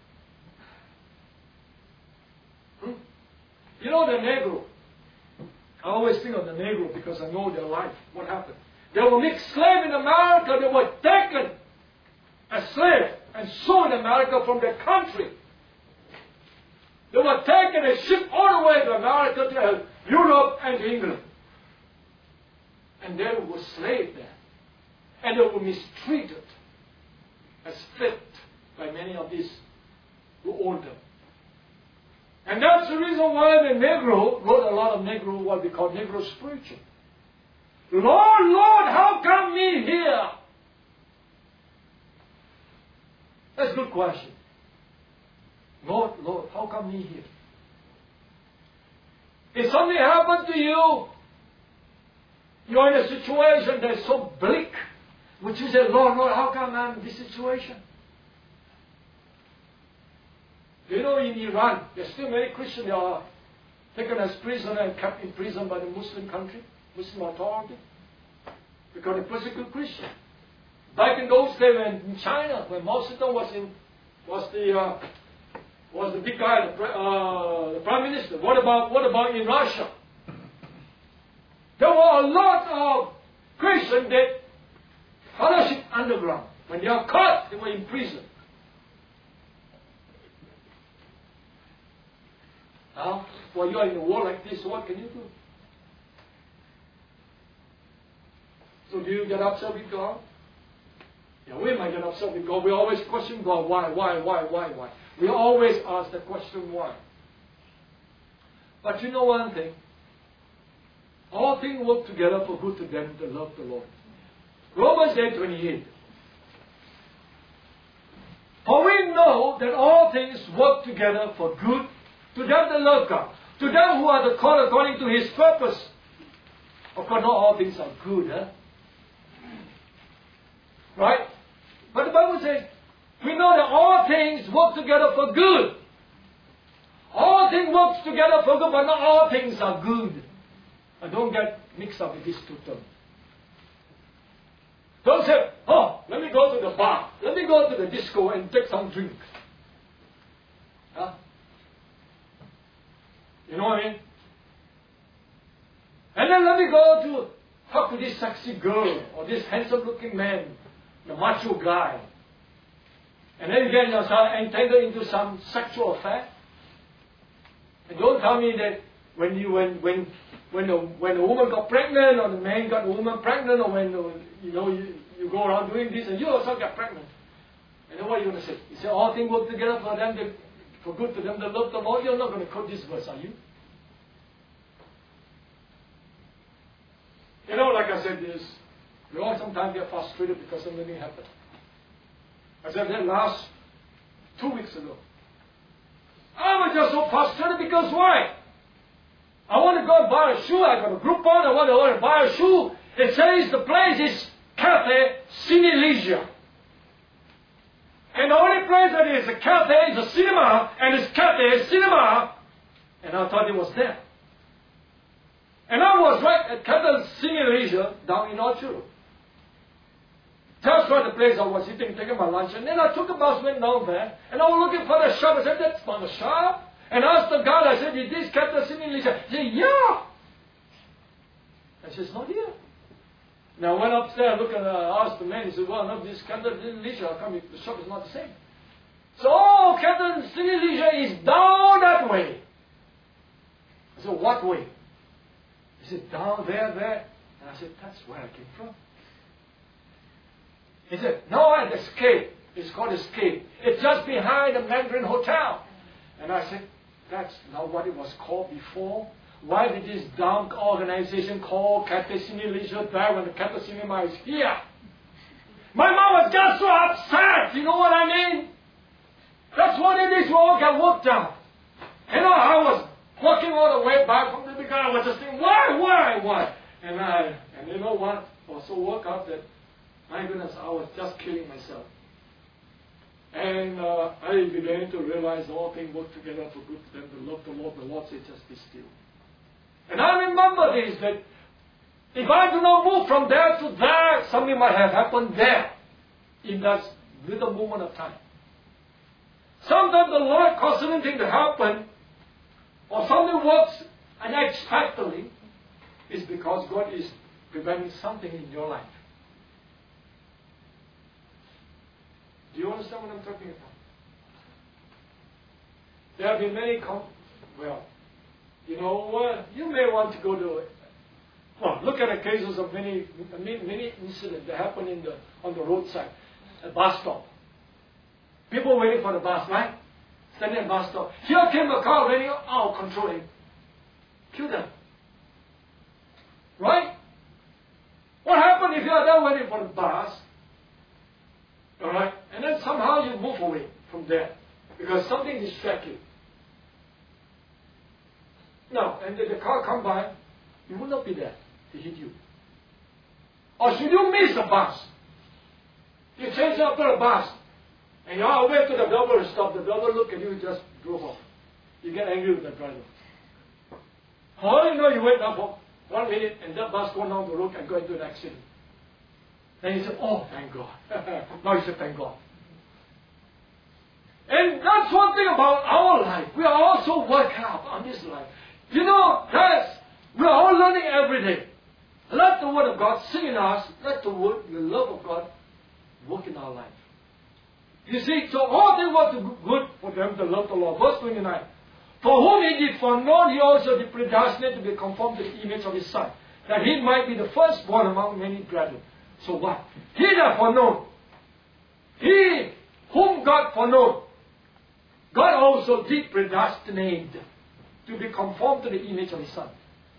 The Negro. I always think of the Negro because I know their life. What happened? They were mixed slaves in America. They were taken as slaves and sold in America from their country. They were taken and shipped all the way to America, to Europe and England. And they were slaves there. And they were mistreated as fit by many of these who owned them. And that's the reason why the Negro wrote a lot of Negro, what we call Negro spiritual. Lord, Lord, how come me here? That's a good question. Lord, Lord, how come me here? If something happened to you, you're in a situation that's so bleak, would you say, Lord, Lord, how come I'm in this situation? In Iran, there's still many Christians that are taken as prisoners and kept in prison by the Muslim country, Muslim authority, because they persecute Christians. Back in those days, in China, when Mao Zedong was the big guy, the prime minister. What about in Russia? There were a lot of Christians that fellowship underground. When they are caught, they were in prison. While you are in a world like this, what can you do? So do you get upset with God? Yeah, we might get upset with God. We always question God, why? We always ask the question, why? But you know one thing? All things work together for good to them that love the Lord. Romans 8:28. For we know that all things work together for good to them that love God, to them who are the called according to His purpose. Of course, not all things are good, right? But the Bible says, we know that all things work together for good. All things work together for good, but not all things are good. And don't get mixed up with these two terms. Don't say, let me go to the bar. Let me go to the disco and take some drink. You know what I mean? And then let me go to talk to this sexy girl or this handsome looking man, the macho guy. And then you get yourself entangled into some sexual affair. And don't tell me that when a woman got pregnant, or the man got the woman pregnant, or when you go around doing this and you also get pregnant. And then what are you going to say? You say all things work together for them, for good to them that love the Lord. You're not going to quote this verse, are you? You know, like I said, we all sometimes get frustrated because something happened. I said that last 2 weeks ago. I was just so frustrated because why? I want to go and buy a shoe. I got a Groupon. I want to buy a shoe. It says the place is Cafe Cine Leisure. And the only place that is a cafe is a cinema, and it's Cafe Cinema. And I thought it was there. And I was right at Cafe Cine Leisure down in Orchard. That's right the place I was sitting, taking my lunch. And then I took a bus, went down there, and I was looking for the shop. I said, that's not a shop. And I asked the guy, I said, is this Cafe Cine Leisure? He said, yeah. I said, it's not here. Now I went upstairs, looked and I asked the man, he said, well, no, this Cafe Cine Leisure, how come the shop is not the same? So, Cafe Cine Leisure is down that way. I said, what way? He said, down there. And I said, that's where I came from. He said, no, at Escape. It's called Escape. It's just behind the Mandarin Hotel. And I said, that's not what it was called before. Why did this dumb organization call Cafe Cine Leisure there when the Cafe Cinema is here? My mom was just so upset. You know what I mean? That's what it is. We all get worked out. You know, I was walking all the way back from the beginning. I was just thinking, why? And you know what? I was so worked out that, my goodness, I was just killing myself. And I began to realize all things work together for good to them that love the Lord. The Lord said, just be still. And I remember this, that if I do not move from there to there, something might have happened there in that little moment of time. Sometimes the Lord causes something to happen, or something works unexpectedly, is because God is preventing something in your life. Do you understand what I'm talking about? There have been many, you may want to go to, look at the cases of many incidents that happen on the roadside, a bus stop. People waiting for the bus, right? Standing at the bus stop. Here came a car running out of control and kill them. Right? What happened if you are there waiting for the bus? Alright? And then somehow you move away from there because something distracts you. Now, and the car come by, you will not be there to hit you. Or should you miss the bus? You change after the bus, and you are away to the driver to stop. The driver look at you and just drove off. You get angry with the driver. How do you know you wait now for 1 minute and that bus go down the road and go into an accident? Then you say, oh, thank God. Now you say, thank God. And that's one thing about our life. We are also working out on this life. You know, we are all learning every day. Let the Word of God sing in us. Let the love of God work in our life. You see, so all things work good for them that love the Lord. Verse 29. For whom he did foreknow, he also did predestinate to be conformed to the image of his Son, that he might be the firstborn among many brethren. So what? He that foreknown, he whom God foreknown, God also did predestinate to be conformed to the image of his Son.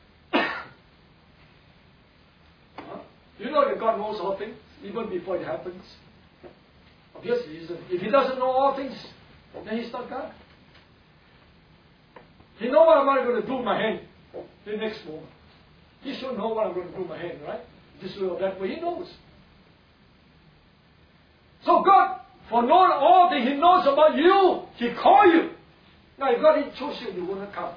You know that God knows all things, even before it happens. Obviously, if he doesn't know all things, then he's not God. He knows what I'm going to do with my hand the next moment. He should know what I'm going to do with my hand, right? This way or that way, he knows. So God, for knowing all that he knows about you, he called you. Now, if God didn't choose you, you wouldn't come.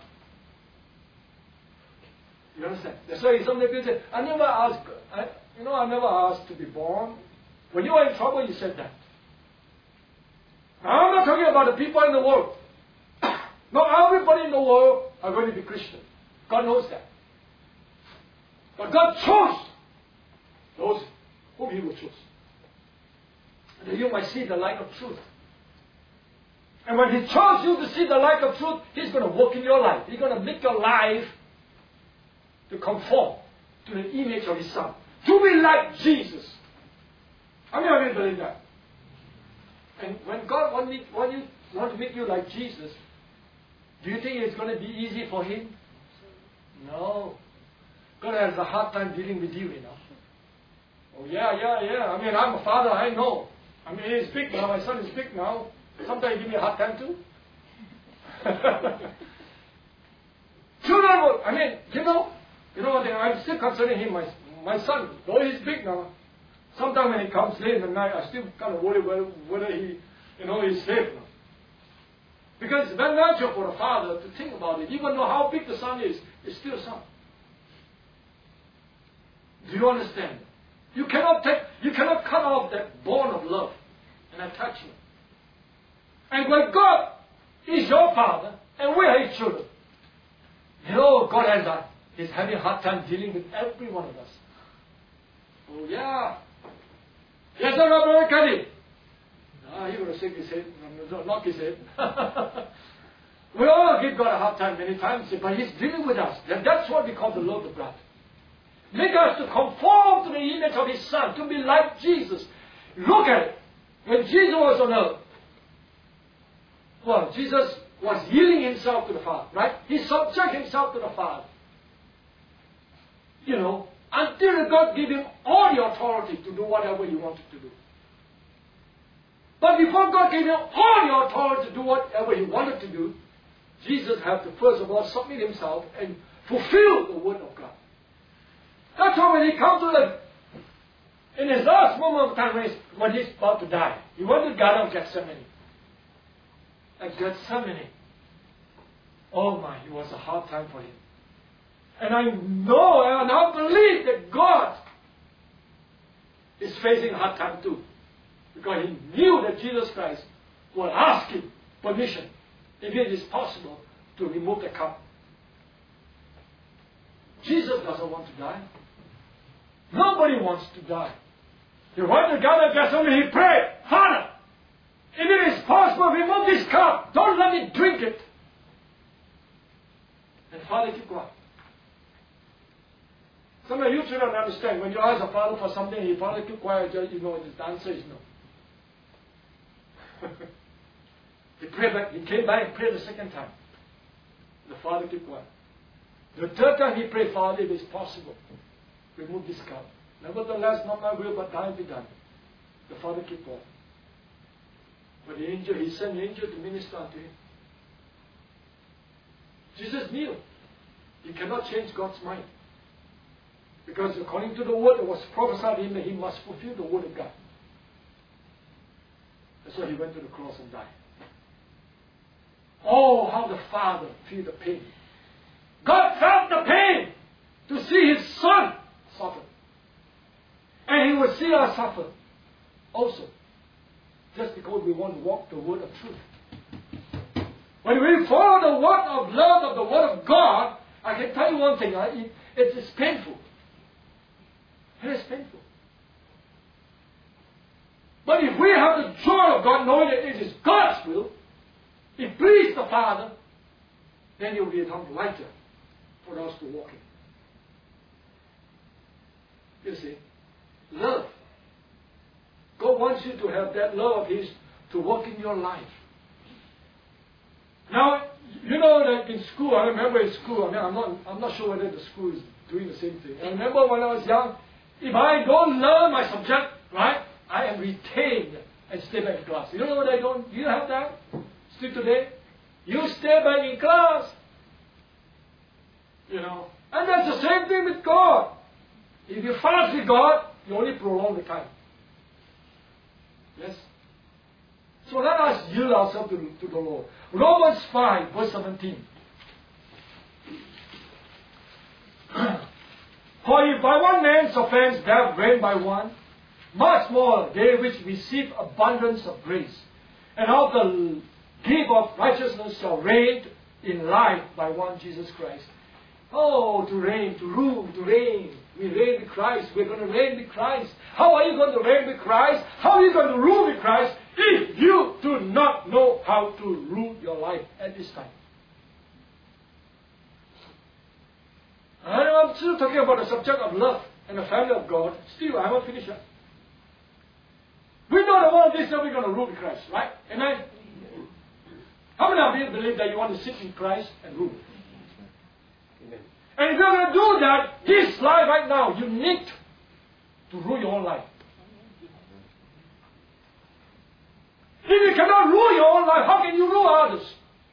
You understand? That's why some people say, I never asked, I never asked to be born. When you were in trouble, you said that. Now, I'm not talking about the people in the world. Not everybody in the world are going to be Christian. God knows that. But God chose those whom he will choose. And that you might see the light of truth. And when he chose you to see the light of truth, he's going to work in your life. He's going to make your life to conform to the image of his Son. To be like Jesus. How many of you believe that? And when God want to make you like Jesus, do you think it's going to be easy for him? No. God has a hard time dealing with you, Oh, yeah. I mean, I'm a father, I know. I mean, he's big now, my son is big now. Sometimes he give me a hard time too. Children, I mean, you know what, I'm still considering him my son, though he's big now. Sometimes when he comes late in the night, I still kind of worry whether he, he's safe now. Because it's very natural for a father to think about it. Even though how big the son is, it's still son. Do you understand? You cannot cut off that bond of love and attachment. And when God is your father, and we are his children, God is having a hard time dealing with every one of us. Oh yeah. Yes, sir, Brother Cuddy. He would have shaken his head, knock his head. We all give God a hard time many times, but he's dealing with us. And that's what we call the love of God. Make us to conform to the image of his Son, to be like Jesus. Look at it. When Jesus was on earth, Jesus was yielding himself to the Father, right? He subjected himself to the Father. Until God gave him all the authority to do whatever he wanted to do. But before God gave him all the authority to do whatever he wanted to do, Jesus had to first of all submit himself and fulfill the word of God. That's why when he comes in his last moment of time, when he's about to die, he went to the Garden of Gethsemane. At Gethsemane, oh my, it was a hard time for him. And I know and I believe that God is facing a hard time too. Because he knew that Jesus Christ will ask him permission, if it is possible, to remove the cup. Jesus doesn't want to die. Nobody wants to die. He went to God of Gethsemane, he prayed, Father, if it is possible, remove this cup. Don't let me drink it. And Father keep quiet. Some of you children understand. When you ask a father for something, he Father keep quiet, the answer is no. He prayed back. He came back and prayed the second time. The Father kept quiet. The third time he prayed, Father, if it's possible, remove this cup. Nevertheless, not my will, but thine be done. The Father kept quiet. But the angel, he sent the angel to minister unto him. Jesus knew he cannot change God's mind. Because according to the word that was prophesied to him, that he must fulfill the word of God. That's why he went to the cross and died. Oh, how the Father felt the pain. God felt the pain to see his Son suffer. And he will see us suffer also. Just because we want to walk the word of truth. When we follow the word of love of the word of God, I can tell you one thing, it is painful. It is painful. But if we have the joy of God, knowing that it is God's will, it pleased the Father, then it will become lighter for us to walk in. You see, love. God wants you to have that love of His to work in your life. Now, you know that in school, I remember in school, I'm not sure whether the school is doing the same thing. I remember when I was young, if I don't learn my subject, right, I am retained and stay back in class. You know what I don't? Do you have that still today? You stay back in class. You know. And that's the same thing with God. If you fast with God, you only prolong the time. Yes? So let us yield ourselves to the Lord. Romans 5, verse 17. For if by one man's offense death reigned by one, much more they which receive abundance of grace and of the gift of righteousness shall reign in life by one Jesus Christ. Oh, to reign, to rule, to reign. We reign with Christ. We're going to reign with Christ. How are you going to reign with Christ? How are you going to rule with Christ if you do not know how to rule your life at this time? I'm still talking about the subject of love and the family of God. Still, I haven't finished yet. We know that one of these days we're going to rule with Christ, right? Amen? How many of you believe that you want to sit in Christ and rule? Amen. And if you're going to do that, this life right now, you need to rule your own life. If you cannot rule your own life, how can you rule others?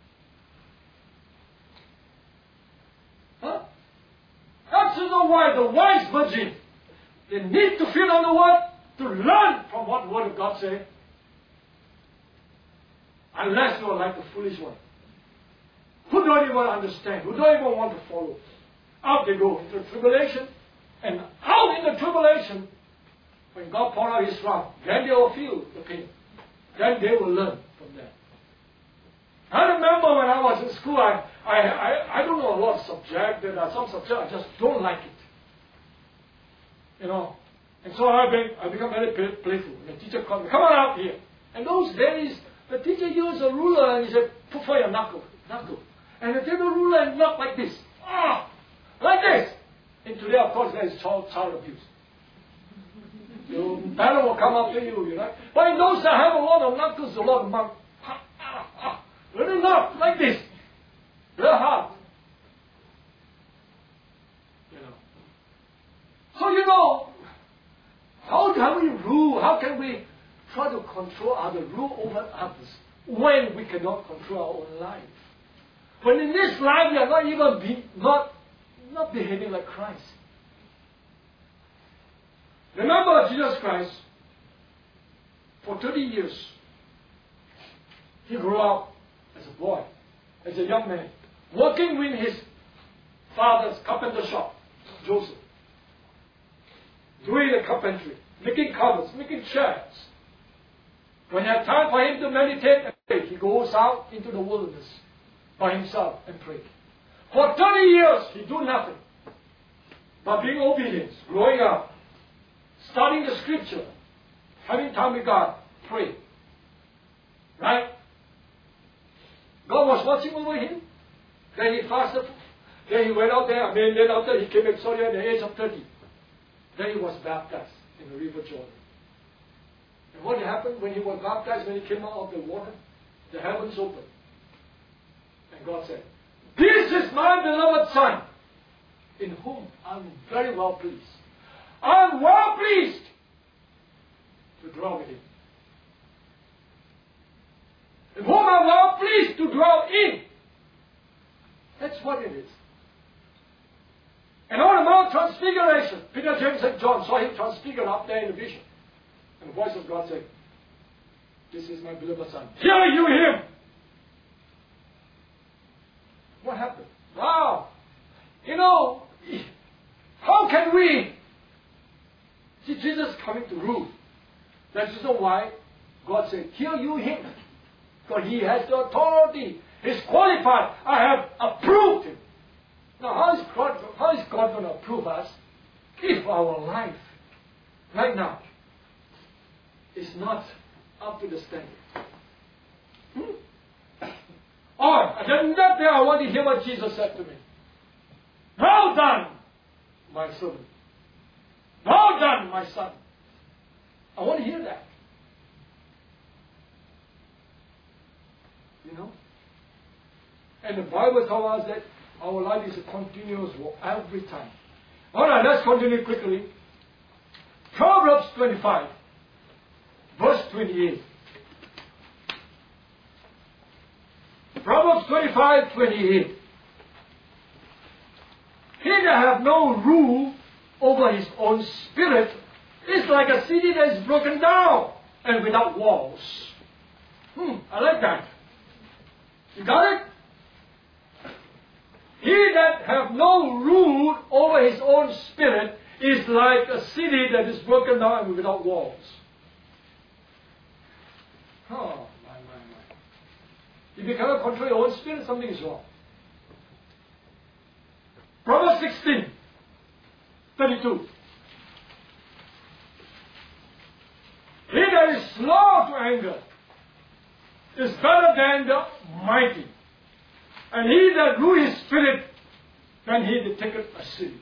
Huh? That's the reason why the wise virgin, they need to feed on the word to learn from what the word of God says. Unless you are like the foolish one, who don't even understand, who don't even want to follow. Out they go into tribulation, and out in the tribulation, when God pour out His wrath, then they will feel the pain. Then they will learn from that. I remember when I was in school, I don't know a lot of subjects. There are some subjects I just don't like it. You know. And so I become very playful. The teacher called me, come on out here. And those days, the teacher used a ruler and he said, put for your knuckle. And they take the ruler and knock like this. Like this. And today, of course, there is child abuse. Your parent will come after you, you know. But in those that have a lot of knuckles, a lot of mouth. Really not like this. Very hard. You know. So you know, how can we rule? How can we try to control others, rule over others, when we cannot control our own life? When in this life we are not even not behaving like Christ. Remember Jesus Christ, for 30 years, He grew up as a boy, as a young man, working with his father's carpenter shop, Joseph, doing the carpentry, making covers, making chairs. When it had time for him to meditate and pray, he goes out into the wilderness by himself and pray. For 30 years, he do nothing but being obedient, growing up, studying the scripture, having time with God, pray. Right? God was watching over him. Then he fasted. Then he went out there. Then after he came back, at the age of 30. Then he was baptized in the river Jordan. And what happened when he was baptized, when he came out of the water? The heavens opened. And God said, this is my beloved Son, in whom I'm very well pleased. I'm well pleased to dwell with him. In whom I'm well pleased to dwell in. That's what it is. And on the Mount Transfiguration, Peter, James, and John saw him transfigured up there in the vision. And the voice of God said, this is my beloved Son. Hear you him! What happened? Wow! You know, how can we see Jesus coming to rule? That's the reason why God said, hear you him. Because he has the authority. He's qualified. I have approved him. Now, how is God going to approve us if our life right now is not up to the standard? Oh, and then that day I want to hear what Jesus said to me. Well done, my servant. Well done, my son. I want to hear that. You know? And the Bible tells us that our life is a continuous war every time. Alright, let's continue quickly. Proverbs 25, verse 28. Proverbs 25, 28. He that hath no rule over his own spirit is like a city that is broken down and without walls. I like that. You got it? He that hath no rule over his own spirit is like a city that is broken down and without walls. Oh, my. If you cannot control your own spirit, something is wrong. Proverbs 16, 32. He that is slow to anger is better than the mighty, and he that rule his spirit than he that taketh a city.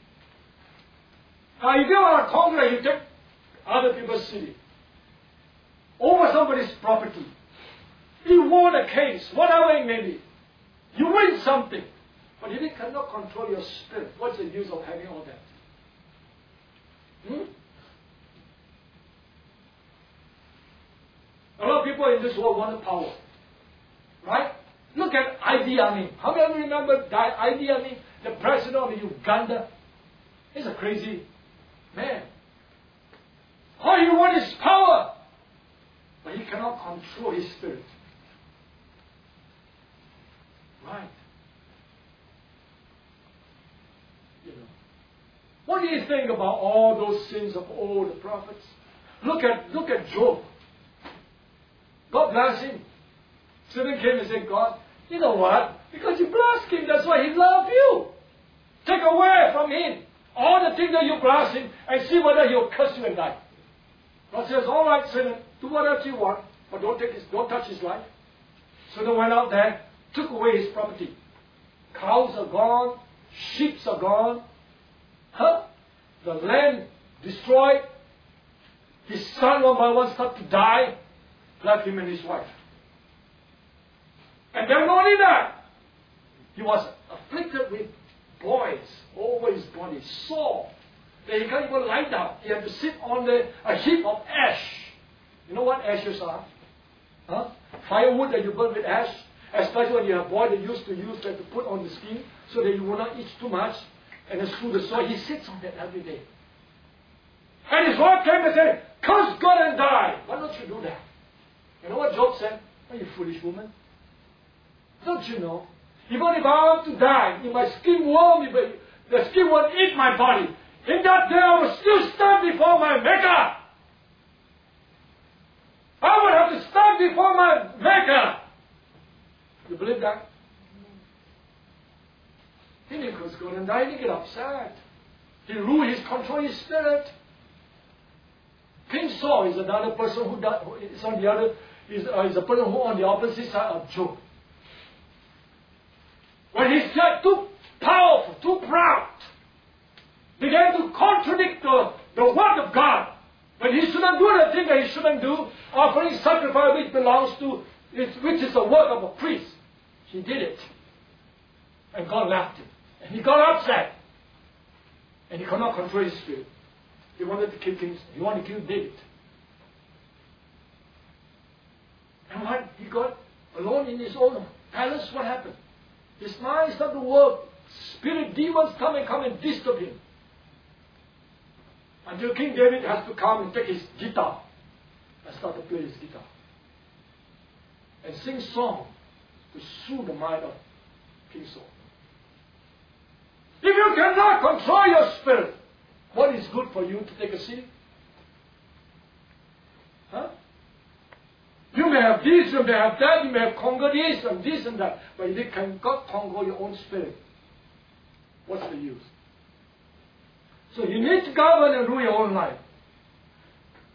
Now, if you are a conqueror, you take other people's city over somebody's property. You won a case, whatever it may be. You win something. But if you cannot control your spirit, what's the use of having all that? A lot of people in this world want power. Right? Look at Idi Amin. How many of you remember Idi Amin, the president of Uganda? He's a crazy man. All he wants is power. But he cannot control his spirit. Right. You know. What do you think about all those sins of all the prophets? Look at Job. God bless him. Satan came and said, God, you know what? Because you blessed him, that's why he loved you. Take away from him all the things that you bless him and see whether he'll curse you and die. God says, all right, Satan, do whatever you want, but don't touch his life. Satan went out there, took away his property. Cows are gone, sheep are gone. The land destroyed. His son one by one started to die, left him and his wife. And then not only that, he was afflicted with boils over his body, sore, that he can't even lie down. He had to sit on a heap of ash. You know what ashes are? Firewood that you burn with ash, especially when you have boy that used to use that to put on the skin so that you will not eat too much and then screw the soil. He sits on that every day. And his wife came and said, curse God and die. Why don't you do that? You know what Job said? Oh, you foolish woman. Don't you know? Even if I want to die, if my skin won't, the skin won't eat my body, in that day I will still stand before my Maker. I will have to stand before my Maker. You believe that? He didn't curse God and die, he didn't get upset. He ruled his control his spirit. King Saul is another person who is on the other, is a person who on the opposite side of Job. When he's too powerful, too proud, began to contradict the word of God. When he shouldn't do the thing that he shouldn't do, offering sacrifice which belongs to, which is the work of a priest. He did it. And God left him. And he got upset. And he could not control his spirit. He wanted to kill King. He wanted to kill David. And when he got alone in his own palace, what happened? His mind started to work. Spirit demons come and disturb him. Until King David has to come and take his guitar and start to play his guitar. And sing song to soothe the mind of King Saul. If you cannot control your spirit, what is good for you to take a city? You may have this, you may have that, you may have conquered this and that, but if you cannot conquer your own spirit, what's the use? So you need to govern and rule your own life.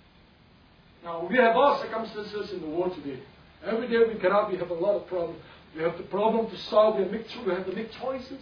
Now, we have all circumstances in the world today. Every day we get up, we have a lot of problems. We have the problem to solve. We have to make choices.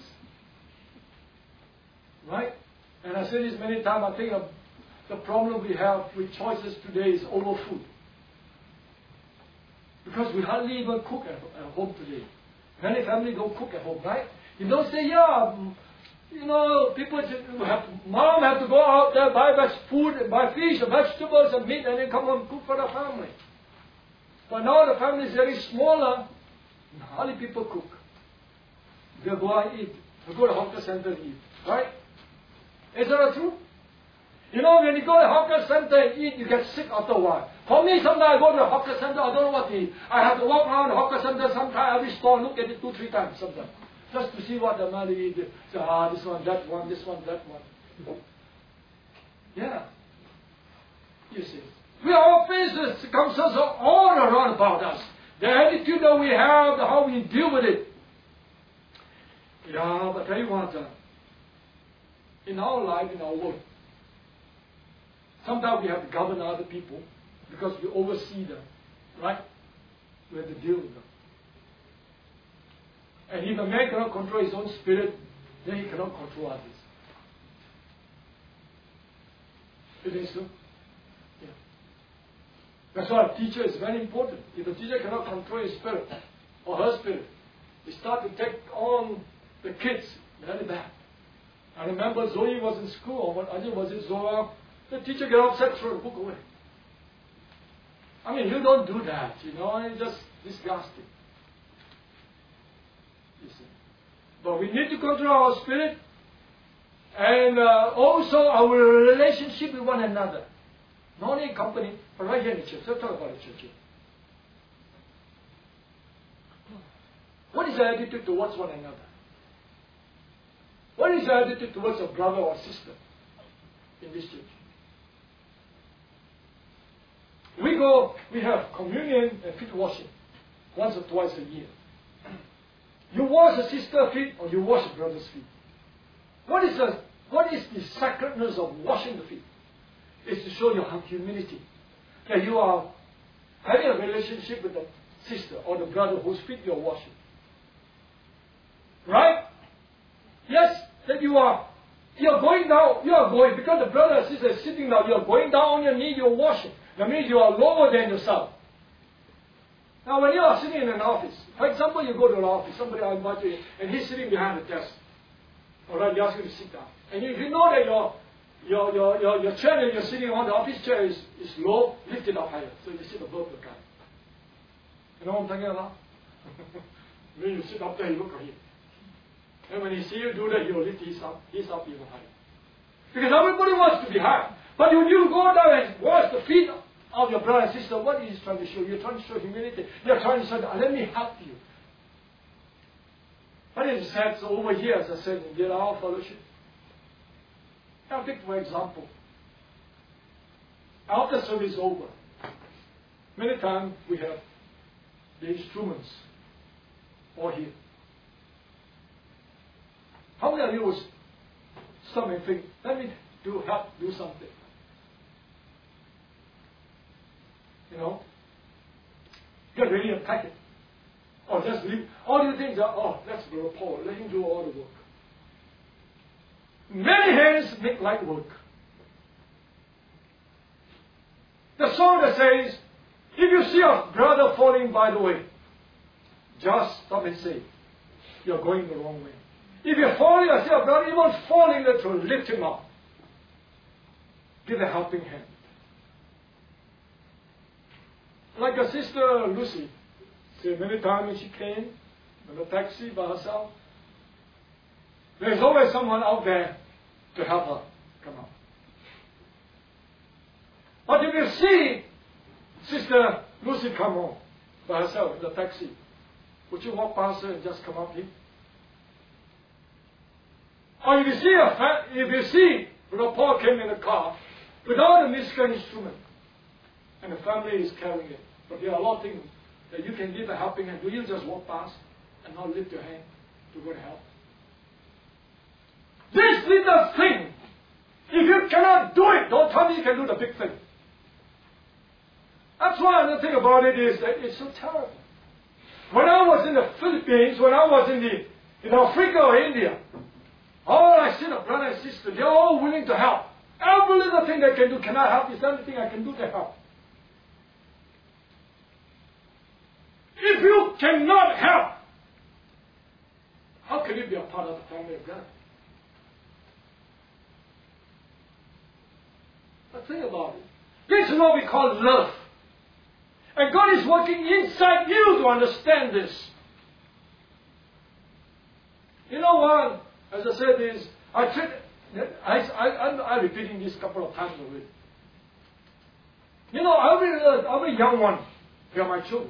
Right? And I said this many times. I think the problem we have with choices today is over food. Because we hardly even cook at home today. Many families don't cook at home, right? You don't say, people mom have to go out there, buy food, buy fish, and vegetables, and meat, and then come home and cook for the family. But now the family is very smaller, hardly people cook. They go out and eat. They go to hawker center and eat, right? Is that true? When you go to a hawker center and eat, you get sick after a while. For me, sometimes I go to a hawker center, I don't know what to eat. I have to walk around the hawker center sometimes, every store, look at it 2-3 times sometimes. Just to see what the man eats. Say, this one, that one, this one, that one. Yeah. You see. We are all faced with circumstances all around about us. The attitude that we have, how we deal with it. Yeah, but I tell you what, in our life, in our work, sometimes we have to govern other people because we oversee them, right? We have to deal with them. And if a man cannot control his own spirit, then he cannot control others. It is so. Yeah. That's why a teacher is very important. If a teacher cannot control his spirit or her spirit, they start to take on the kids very bad. I remember Zoe was in school, or when Ajay was in Zoa, the teacher get upset, throw the book away. I mean, you don't do that, it's just disgusting. You see. But we need to control our spirit and also our relationship with one another. Not only in company, but right here in the church. Let's talk about the church here. What is the attitude towards one another? What is the attitude towards a brother or sister in this church? We have communion and feet washing once or twice a year. You wash a sister's feet or you wash a brother's feet. What is the sacredness of washing the feet? It's to show your humility. That you are having a relationship with the sister or the brother whose feet you are washing. Right? Yes, that you are going down, because the brother or sister is sitting down, you are going down on your knee, you are washing. That means you are lower than yourself. Now when you are sitting in an office, for example, you go to an office, somebody will invite you in, and he's sitting behind the desk. Alright, he asks you to sit down. And if you know that your chair that you're sitting on, the office chair is low, lift it up higher. So you sit above the guy. You know what I'm talking about? When you sit up there, you look at him. And when he sees you do that, he will lift his up even higher. Because everybody wants to be high. But when you go down and wash the feet of your brother and sister, what is he trying to show? You're trying to show humility. You're trying to say, let me help you. But it's sad, so over here, as I said, in our fellowship. Now take for example, after service over, many times we have the instruments all here. How many of you will stop and think, let me do something? Get ready and pack it. Or just leave. All the things are, that's Brother Paul, let him do all the work. Many hands make light work. The song that says, if you see a brother falling by the way, just stop and say, you're going the wrong way. If you're falling, I see a brother even falling, to lift him up. Give a helping hand. Like a sister Lucy, see, many times when she came in a taxi by herself, there's always someone out there to help her come out. But if you see Sister Lucy come home by herself in the taxi, would you walk past her and just come up here? Or if you see Brother Paul came in a car without a musical instrument, and the family is carrying it, but there are a lot of things that you can give a helping hand. Do you just walk past and not lift your hand to go and help? This little thing, if you cannot do it, don't tell me you can do the big thing. That's why another thing about it is that it's so terrible. When I was in the Philippines, when I was in Africa or India, all I see the brother and sister, they're all willing to help. Every little thing they can do, can I help? Is there anything I can do to help? If you cannot help, how can you be a part of the family of God? But think about it. This is what we call love. And God is working inside you to understand this. You know what? As I said, I'm repeating this a couple of times already. You know, every young one, they are my children.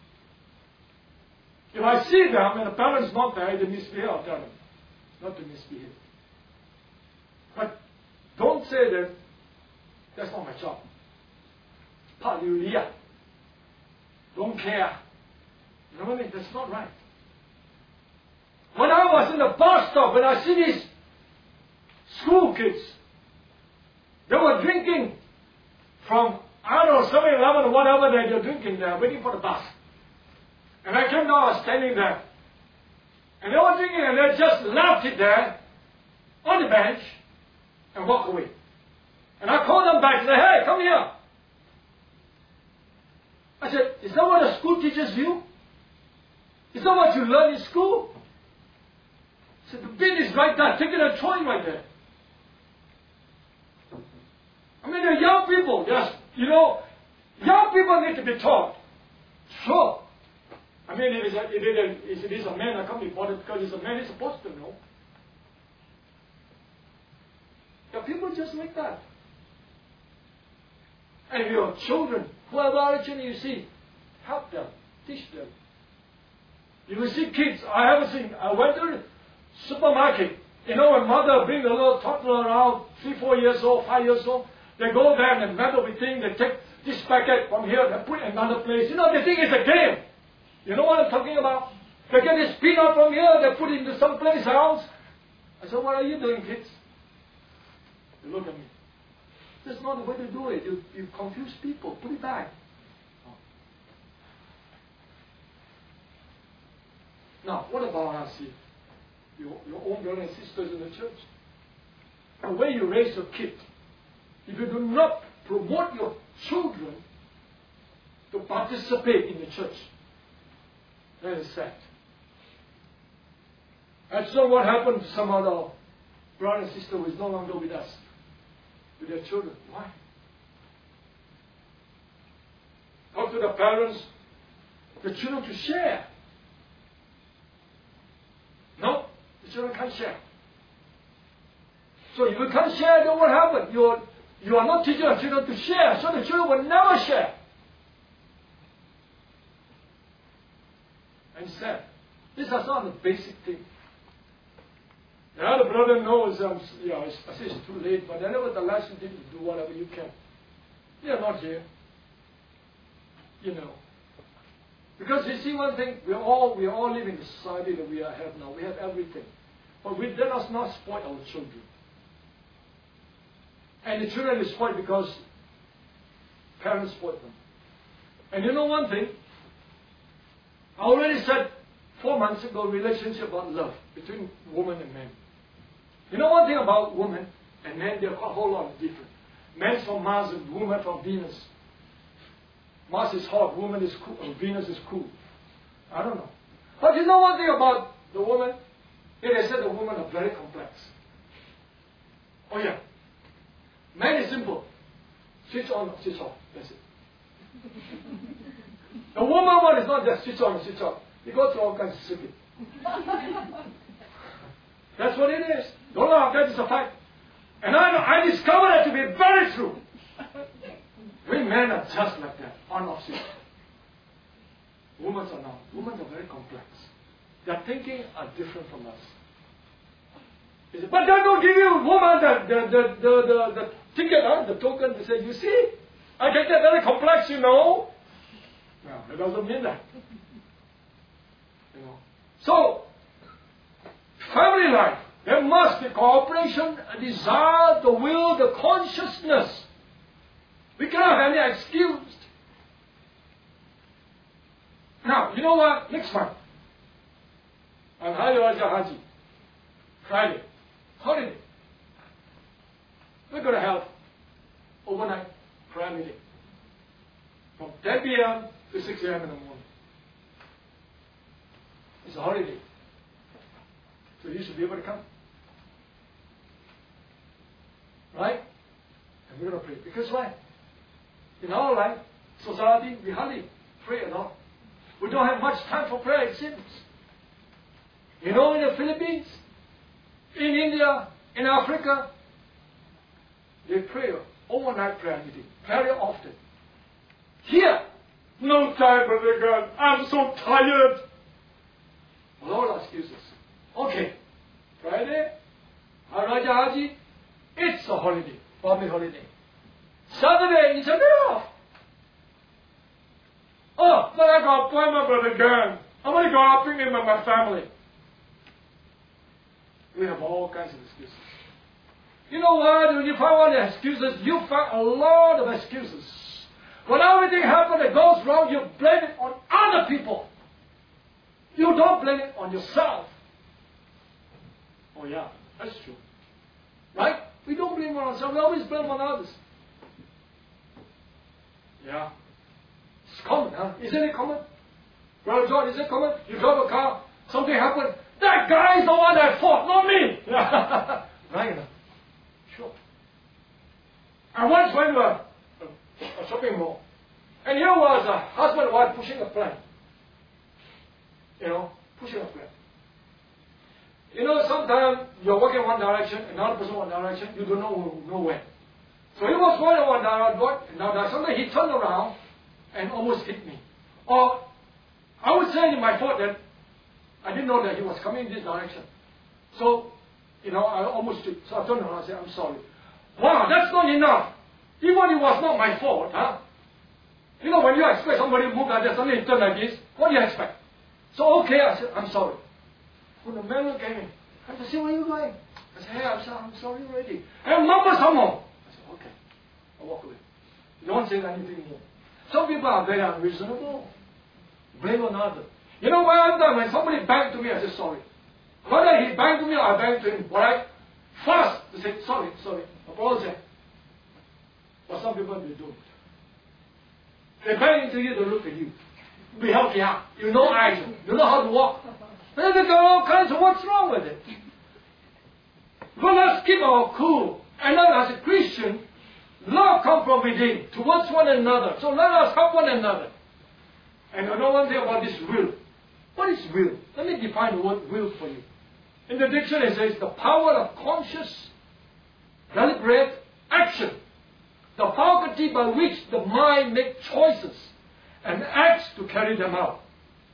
If I see them and the parents not there, they misbehave, I'll tell them not to misbehave. But don't say that that's not my job. Hallelujah. Don't care. You know what I mean? That's not right. When I was in the bus stop, when I see these school kids, they were drinking from, I don't know, 7-Eleven or whatever they're drinking there, waiting for the bus. And I came down, I was standing there. And they were drinking and they just left it there on the bench and walked away. And I called them back and said, hey, come here. I said, is that what the school teachers do? Is that what you learn in school? I said, the bin is right there. Take it and throw it right there. I mean, they're young people. Young people need to be taught. Sure. I mean, if it is a man, I can't be bothered because he's a man, he's supposed to know. There are people just like that. And if your children, whoever origin you see, help them, teach them. You will see kids, I went to the supermarket, when mother brings a little toddler around, 3, 4 years old, 5 years old, they go there and they meddle with things, they take this packet from here, they put it in another place. They think it's a game. You know what I'm talking about? They get this peanut from here, they put it into some place else. I said, what are you doing, kids? They look at me. That's not the way to do it. You confuse people. Put it back. Now, what about us here? Your own brothers and sisters in the church? The way you raise your kid, if you do not promote your children to participate in the church, that is sad. That's not what happened to some other brother and sister who is no longer with us, with their children. Why? Talk to the parents, the children to share. No, the children can't share. So if you can't share, then what happened? You are not teaching your children to share, so the children will never share. And sad. These are some of the basic things. The other brother knows, I say it's too late, but nevertheless you need to do whatever you can. They are not here. Because you see one thing, we all live in the society that we have now. We have everything. But let us not spoil our children. And the children is spoiled because parents spoiled them. And you know one thing? I already said 4 months ago, relationship about love between woman and man. You know one thing about women and men, they're a whole lot different. Men from Mars and women from Venus. Mars is hot, woman is cool, Venus is cool. I don't know. But you know one thing about the woman? They said the women are very complex. Oh yeah. Man is simple. Switch on, switch off. That's it. The woman one is not just switch on and switch off. You go through all kinds of circuit. That's what it is. Don't laugh, that is a fact. And I discovered that to be very true. We men are just like that, on opposite. Women are not. Women are very complex. Their thinking are different from us. But that don't give you woman the ticket, the token to say, you see, I can get very complex, No, it doesn't mean that. So, family life, there must be cooperation, a desire, the will, the consciousness. We cannot have any excuse. Now, you know what? Next month, on Hari Raja Haji, Friday, holiday. We're going to have overnight prayer meeting from 10 p.m. to 6 a.m. in the morning. It's a holiday. So you should be able to come. Right? And we're going to pray. Because why? In our life, society, we hardly pray a lot. We don't have much time for prayer, it seems. You know, in the Philippines, in India, in Africa, they pray overnight prayer meeting very often. Here, no time, Brother God. I'm so tired. A lot of excuses. Okay, Friday, Raja Haji, it's a holiday, public holiday. Saturday, it's a day off. Oh, but I got appointment, Brother God. I'm going to go out picnic with my family. We have all kinds of excuses. You know what? When you find all the excuses, you find a lot of excuses. When everything happens that goes wrong, you blame it on other people. You don't blame it on yourself. Oh yeah, that's true. Right? We don't blame on ourselves. We always blame on others. Yeah. It's common, huh? Isn't it common? Brother John, is it common? You drive a car, something happened. That guy is the one at fault, not me. Right? Sure. I once went to a shopping mall, and here was a husband and wife pushing a plan. You know, pushing a plan. You know, sometimes you're walking one direction, another person one direction, you don't know where. So he was going in one direction, sometimes he turned around and almost hit me. Or I would say in my fault that I didn't know that he was coming in this direction. So, you know, I almost tripped. So I turned around and said, I'm sorry. Wow, that's not enough. Even it was not my fault, huh? You know, when you expect somebody to move like that, suddenly he turn like this, what do you expect? So, okay, I said, I'm sorry. When the man looked at me, I said, where are you going? I said, hey, I'm sorry already. And mama, come on. I said, okay. I walk away. Don't say anything more. Some people are very unreasonable. Blame on others. You know what I've done? When somebody banged to me, I said, sorry. Whether he banged to me or I banged to him, right? First, to say, sorry, apologize. But some people, they don't. They bang into you, they look at you. Be healthy, huh? You know action. You know how to walk. Then they go all kinds of what's wrong with it. But let's keep our cool. And then as a Christian, love comes from within towards one another. So let us help one another. And I know one thing about this will. What is will? Let me define the word will for you. In the dictionary it says the power of conscious, deliberate action. The faculty by which the mind makes choices and acts to carry them out.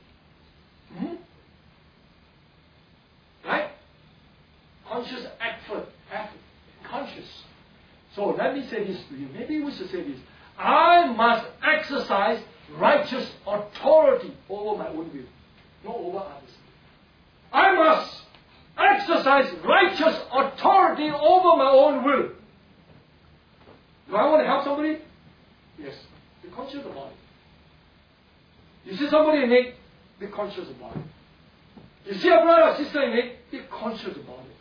Right? Conscious effort. Conscious. So let me say this to you. Maybe we should say this. I must exercise righteous authority over my own will, not over others. I must exercise righteous authority over my own will. Do I want to help somebody? Yes. Be conscious about it. You see somebody in need, be conscious about it. You see a brother or sister in need, be conscious about it.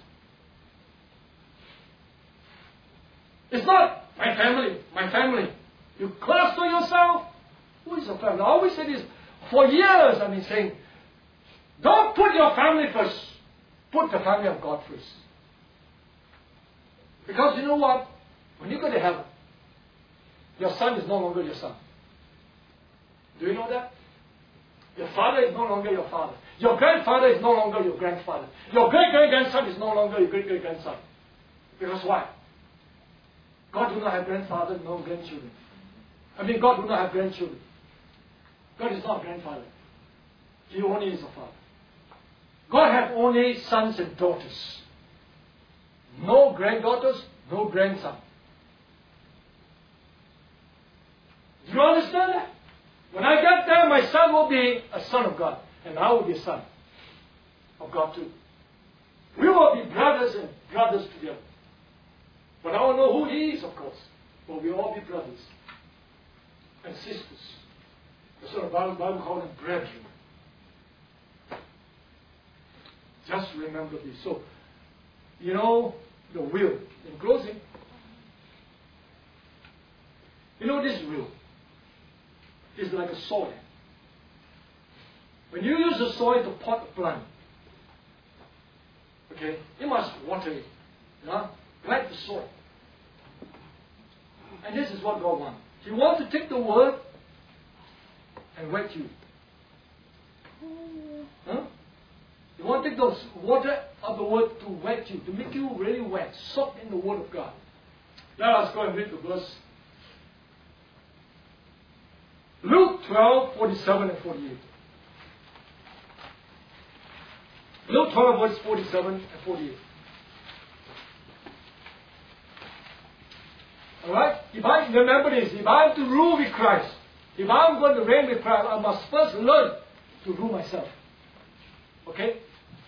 It's not my family. You cluster yourself. Who is your family? I always say this. For years I've been saying, don't put your family first. Put the family of God first. Because you know what? When you go to heaven, your son is no longer your son. Do you know that? Your father is no longer your father. Your grandfather is no longer your grandfather. Your great-great-grandson is no longer your great-great-grandson. Because why? God do not have grandfather, no grandchildren. God do not have grandchildren. God is not a grandfather. He only is a father. God has only sons and daughters. No granddaughters, no grandson. Do you understand that? When I get there, my son will be a son of God. And I will be a son of God too. We will be brothers and brothers together. But I don't know who he is, of course. But we all be brothers and sisters. That's what the Bible calls them brethren. Just remember this. So, you know, the will. In closing, you know this will is like a soil. When you use the soil to pot a plant, okay, you must water it. Wet the soil. And this is what God wants. He wants to take the word and wet you. You want to take the water of the word to wet you, to make you really wet, soaked in the word of God. Let us go and read the verse. Luke 12, 47 and 48. Luke 12, verse 47 and 48. Alright? If I remember this, if I have to rule with Christ, if I'm going to reign with Christ, I must first learn to rule myself. Okay?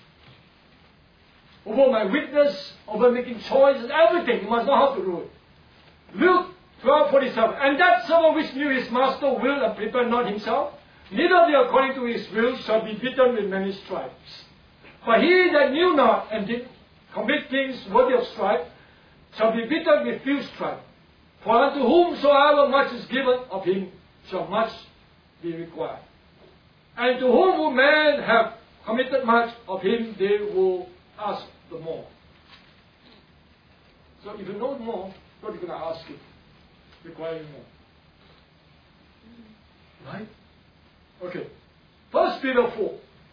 Over my weakness, over making choices, everything, you must know how to rule it. Luke 12:47. And that servant which knew his master will and prepared not himself, neither did according to his will, shall be beaten with many stripes. But he that knew not and did commit things worthy of stripe, shall be beaten with few stripes. For unto whomsoever much is given of him, shall much be required. And to whom men have committed much, of him they will ask the more. So if you know more, God is going to ask you, requiring more. Right? Okay. 1 Peter 4.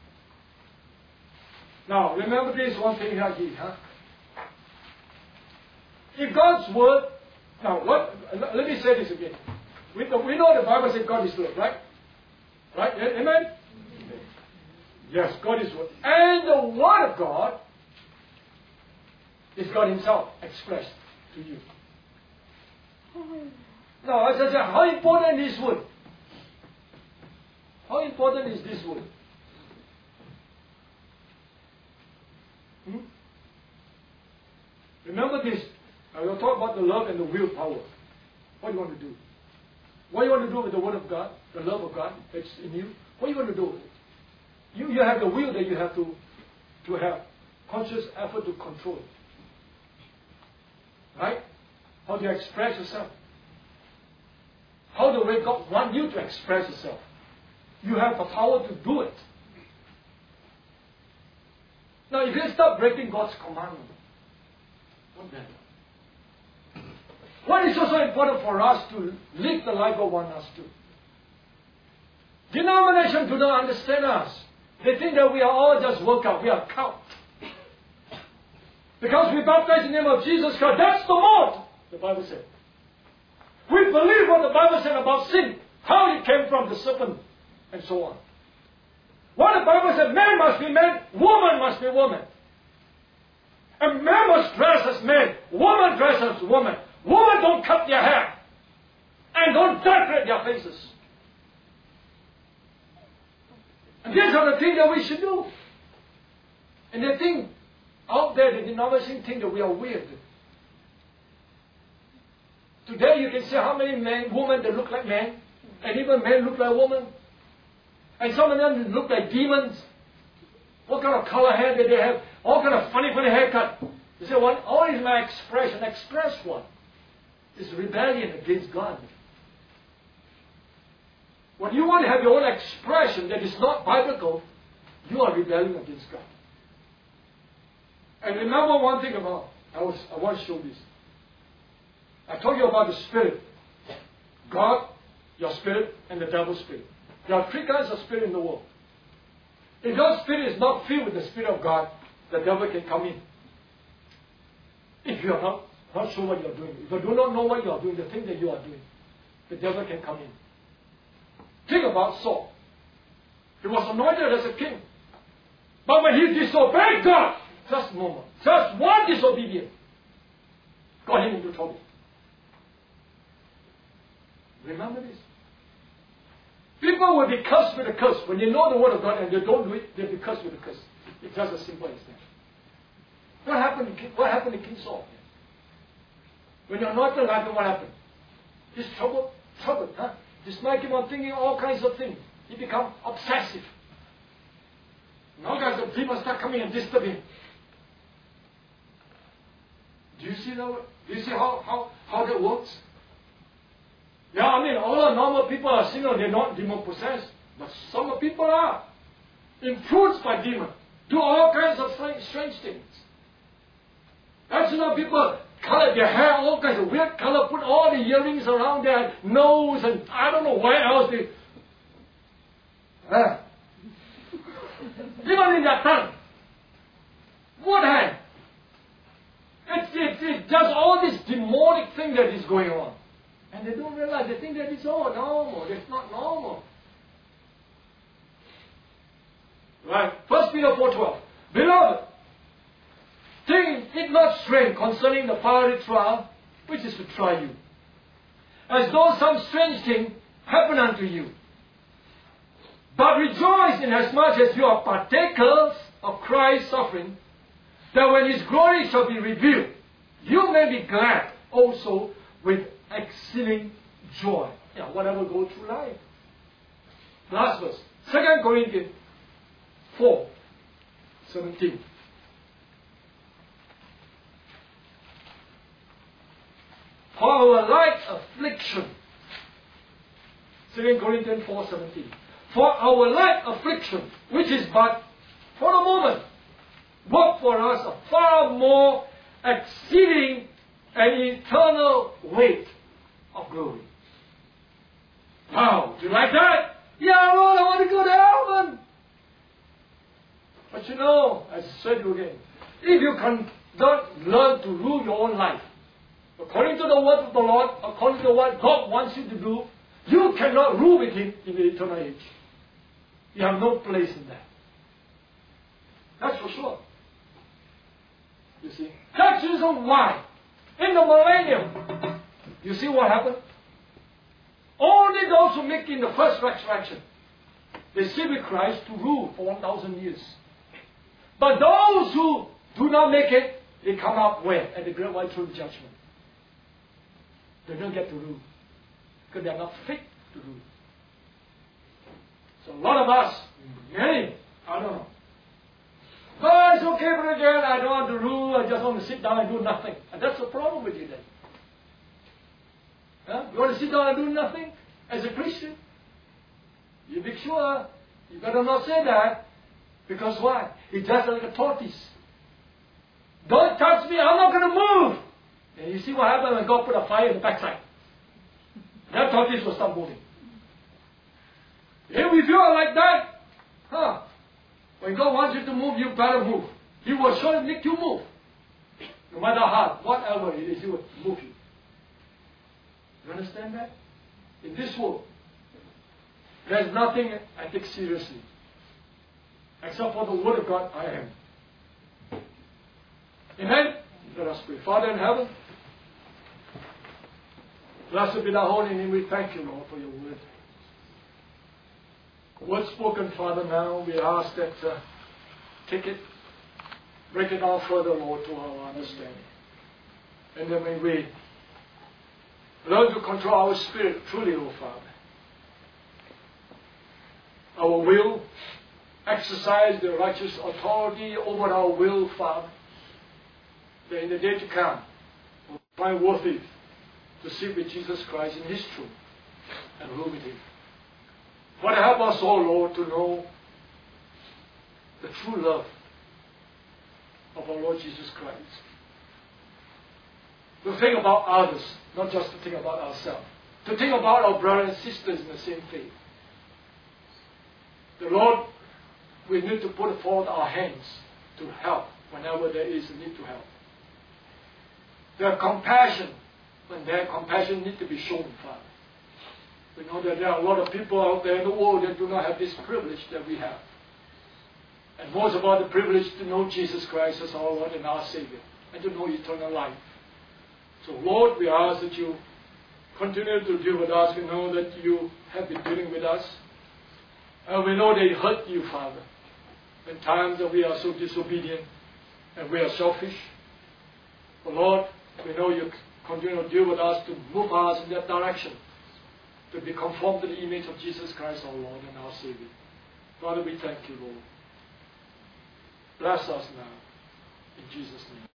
Now, remember this one thing here, If God's word, let me say this again. We know the Bible says God is word, right? Right? Amen? Yes, God is word. And the word of God is God himself expressed to you. Now, as I said, how important is word? How important is this word? Remember this. I will talk about the love and the willpower. What do you want to do? What do you want to do with the word of God, the love of God that's in you? What do you want to do with it? You have the will that you have to have conscious effort to control. Right? How do you express yourself? How the way God wants you to express yourself. You have the power to do it. Now, if you start breaking God's commandment, what then? What is also important for us to live the life God wants us to? Denominations do not understand us. They think that we are all just workout. We are cult. Because we baptize in the name of Jesus Christ. That's the mode, the Bible said. We believe what the Bible said about sin. How it came from the serpent. And so on. What the Bible said, man must be man, woman must be woman. And man must dress as man, woman dress as woman. Women don't cut their hair. And don't decorate their faces. And these are the things that we should do. And they think, out there, the denomination think that we are weird. Today you can see how many women that look like men, and even men look like women. And some of them look like demons. What kind of color hair did they have? All kind of funny haircut. You say, what is my expression? Express what? It's rebellion against God. When you want to have your own expression that is not biblical, you are rebelling against God. And remember one thing about, I want to show this. I told you about the spirit. God, your spirit, and the devil's spirit. There are three kinds of spirit in the world. If your spirit is not filled with the Spirit of God, the devil can come in. If you are not sure what you are doing, if you do not know what you are doing, the thing that you are doing, the devil can come in. Think about Saul. He was anointed as a king. But when he disobeyed God, just a moment, just one disobedience, got him into trouble. Remember this. People will be cursed with a curse. When they know the word of God and they don't do it, they'll be cursed with a curse. It's just as simple as that. What happened to King Saul? When you're anointed like him, what happened? He's troubled, huh? This mind keep on thinking all kinds of things. He becomes obsessive. And all kinds of demons start coming and disturb him. Do you see that? Do you see how that works? Yeah, I mean, all the normal people are single, they're not demon possessed. But some people are influenced by demons. Do all kinds of strange things. That's people color their hair all kinds of weird color, put all the earrings around their nose, and I don't know where else they. Even in their tongue. What hand? It's just all this demonic thing that is going on. And they don't realize, they think that it's all normal. It's not normal. Right? 1 Peter 4:12. Beloved, think it not strange concerning the fiery trial, which is to try you, as though some strange thing happened unto you. But rejoice inasmuch as you are partakers of Christ's suffering, that when His glory shall be revealed, you may be glad also with exceeding joy. Yeah, whatever go through life. Last verse, 2 Corinthians 4:17. For our light affliction, 2 Corinthians 4:17. For our light affliction, which is but for the moment, work for us a far more exceeding and eternal weight of glory. Wow, do you like that? Yeah, Lord, I want to go to heaven. But you know, as I said to you again, if you cannot learn to rule your own life, according to the word of the Lord, according to what God wants you to do, you cannot rule with Him in the eternal age. You have no place in that. That's for sure. You see? That's the reason why, in the millennium, you see what happened? Only those who make in the first resurrection, they sit with Christ to rule for 1,000 years. But those who do not make it, they come out where? At the great white throne judgment. They don't get to rule. Because they are not fit to rule. So a lot of us, many, I don't know. Oh, it's okay, Brother John, I don't want to rule, I just want to sit down and do nothing. And that's the problem with you then. Huh? You want to sit down and do nothing as a Christian? You be sure, you better not say that. Because why? It's just like a tortoise. Don't touch me, I'm not going to move. And you see what happened when God put a fire in the backside. That tortoise will stop moving. If you are like that, when God wants you to move, you better move. He will surely make you move. No matter how, whatever it is, He will move you. You understand that? In this world, there's nothing I take seriously. Except for the Word of God, I am. Amen? Let us pray. Father in heaven, blessed be thy holy name. We thank you, Lord, for your word. Word spoken, Father, now we ask that take it, break it down further, Lord, to our understanding. And then may we learn to control our spirit truly, Lord Father. Our will, exercise the righteous authority over our will, Father, that in the day to come, we'll find worthy to sit with Jesus Christ in His truth and rule with Him. But help us all, Lord, to know the true love of our Lord Jesus Christ. To think about others, not just to think about ourselves. To think about our brothers and sisters in the same faith. The Lord, we need to put forth our hands to help whenever there is a need to help. Their compassion, when their compassion needs to be shown, Father. We know that there are a lot of people out there in the world that do not have this privilege that we have. And most of all, the privilege to know Jesus Christ as our Lord and our Savior, and to know eternal life. So, Lord, we ask that you continue to deal with us. We know that you have been dealing with us. And we know they hurt you, Father. In times that we are so disobedient and we are selfish. But Lord, we know you continue to deal with us to move us in that direction. to be conformed to the image of Jesus Christ our Lord and our Savior. Father, we thank you, Lord. Bless us now. In Jesus' name.